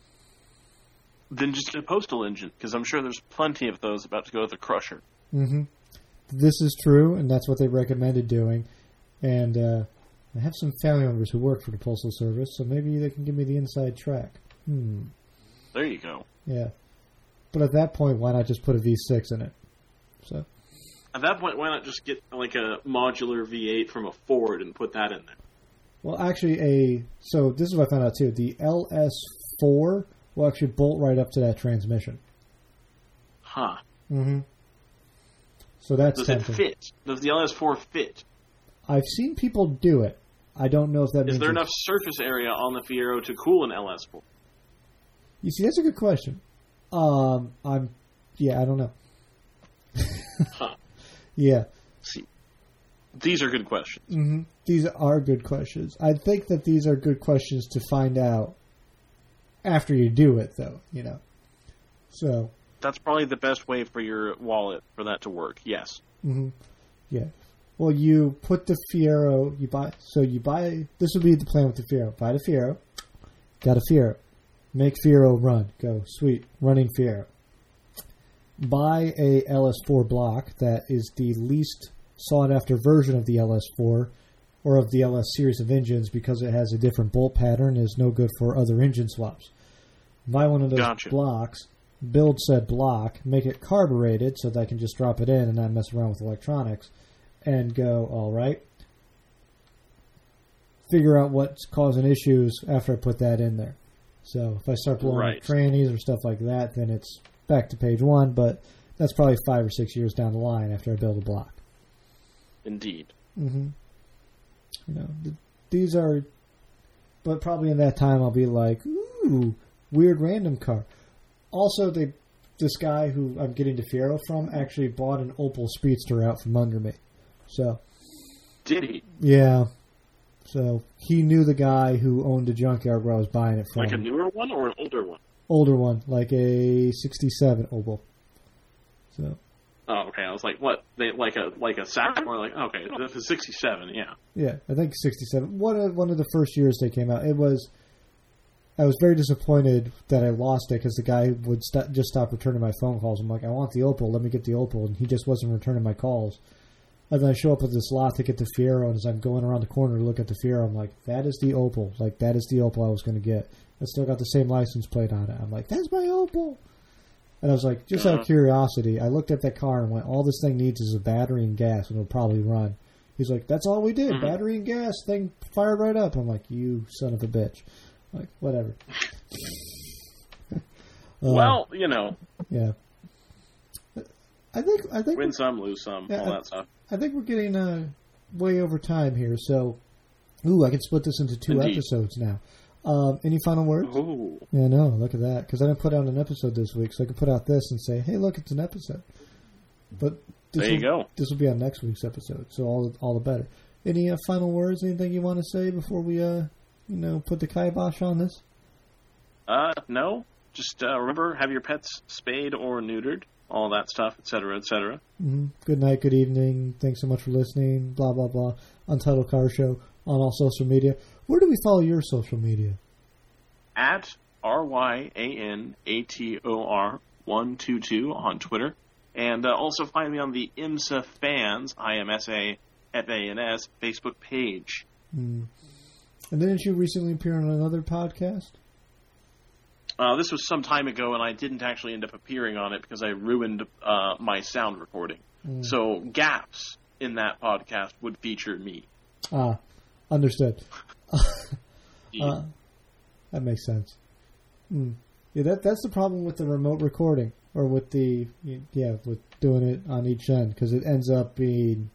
Then just get a postal engine, because I'm sure there's plenty of those about to go to the crusher. Mm-hmm. This is true, and that's what they recommended doing. And, uh... I have some family members who work for the Postal Service, so maybe they can give me the inside track. Hmm. There you go. Yeah. But at that point, why not just put a V six in it? So. At that point, why not just get like a modular V eight from a Ford and put that in there? Well, actually, a so this is what I found out too. The L S four will actually bolt right up to that transmission. Huh. Mm-hmm. So that's Does tempting. it fit? Does the L S four fit? I've seen people do it. I don't know if that means... Is there it's- enough surface area on the Fiero to cool an L S four? You see, that's a good question. Um, I'm... Yeah, I don't know. Huh. Yeah. See, these are good questions. Mm-hmm. These are good questions. I think that these are good questions to find out after you do it, though, you know. So... That's probably the best way for your wallet for that to work, yes. Mm-hmm. Yeah. Well, you put the Fiero, you buy, so you buy, this would be the plan with the Fiero. Buy the Fiero, got a Fiero, make Fiero run, go, sweet, running Fiero. Buy a L S four block that is the least sought after version of the L S four, or of the L S series of engines because it has a different bolt pattern and is no good for other engine swaps. Buy one of those Gotcha. blocks, build said block, make it carbureted so that I can just drop it in and not mess around with electronics. And go, all right, figure out what's causing issues after I put that in there. So if I start blowing Right. up trannies or stuff like that, then it's back to page one, but that's probably five or six years down the line after I build a block. Indeed. Mm-hmm. You know, th- these are, but probably in that time I'll be like, ooh, weird random car. Also, they, this guy who I'm getting the Fiero from actually bought an Opel Speedster out from under me. So, Did he? yeah. So, he knew the guy who owned the junkyard where I was buying it from. Like a newer one or an older one? Older one, like a sixty-seven Opel. So, Oh, okay. I was like, what? They like a like a sack? Or like, okay, this is sixty-seven. Yeah. Yeah, I think sixty-seven. One of one of the first years they came out, it was. I was very disappointed that I lost it because the guy would st- just stop returning my phone calls. I'm like, I want the Opal. Let me get the Opal, and he just wasn't returning my calls. And then I show up at this lot to get the Fiero, and as I'm going around the corner to look at the Fiero, I'm like, that is the Opal. Like, that is the Opal I was going to get. I still got the same license plate on it. I'm like, that's my Opal. And I was like, just out of curiosity, I looked at that car and went, all this thing needs is a battery and gas, and it'll probably run. He's like, that's all we did, mm-hmm. battery and gas. Thing fired right up. I'm like, you son of a bitch. Like, whatever. uh, well, you know. Yeah. I think I think win some, lose some, yeah, all I, that stuff. I think we're getting uh, way over time here. So, ooh, I can split this into two Indeed. episodes now. Um, any final words? Ooh. Yeah, no, look at that. Because I didn't put out an episode this week, so I can put out this and say, hey, look, it's an episode. But this there you will, go. This will be on next week's episode, so all all the better. Any uh, final words? Anything you want to say before we, uh, you know, put the kibosh on this? Uh, no. Just uh, remember, have your pets spayed or neutered. All that stuff, et cetera, et cetera. Mm-hmm. Good night, good evening. Thanks so much for listening. Blah, blah, blah. Untitled Car Show on all social media. Where do we follow your social media? At R Y A N A T O R one two two on Twitter. And uh, also find me on the IMSA Fans, I M S A F A N S, Facebook page. Mm. And didn't you recently appear on another podcast? Uh, this was some time ago, and I didn't actually end up appearing on it because I ruined uh, my sound recording. Mm. So gaps in that podcast would feature me. Ah, understood. uh, that makes sense. Mm. Yeah, that that's the problem with the remote recording, or with the yeah, with doing it on each end, because it ends up being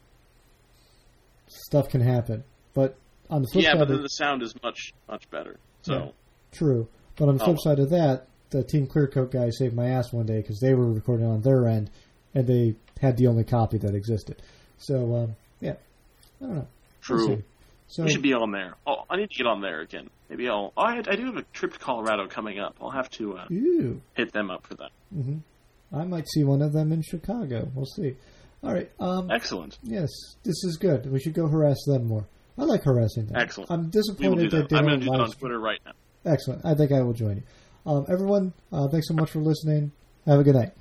stuff can happen. But on the flip yeah, side, but then of, the sound is much much better. So yeah, true. But on the flip oh. side of that, the Team Clearcoat guys saved my ass one day because they were recording on their end, and they had the only copy that existed. So, um, yeah, I don't know. True. We'll so, we should be on there. Oh, I need to get on there again. Maybe I'll. Oh, I, I do have a trip to Colorado coming up. I'll have to uh, hit them up for that. Mm-hmm. I might see one of them in Chicago. We'll see. All right. Um, Excellent. Yes, this is good. We should go harass them more. I like harassing them. Excellent. I'm disappointed that. that they I'm don't going to do that live on Twitter right now. Excellent. I think I will join you. Um, everyone, uh, thanks so much for listening. Have a good night.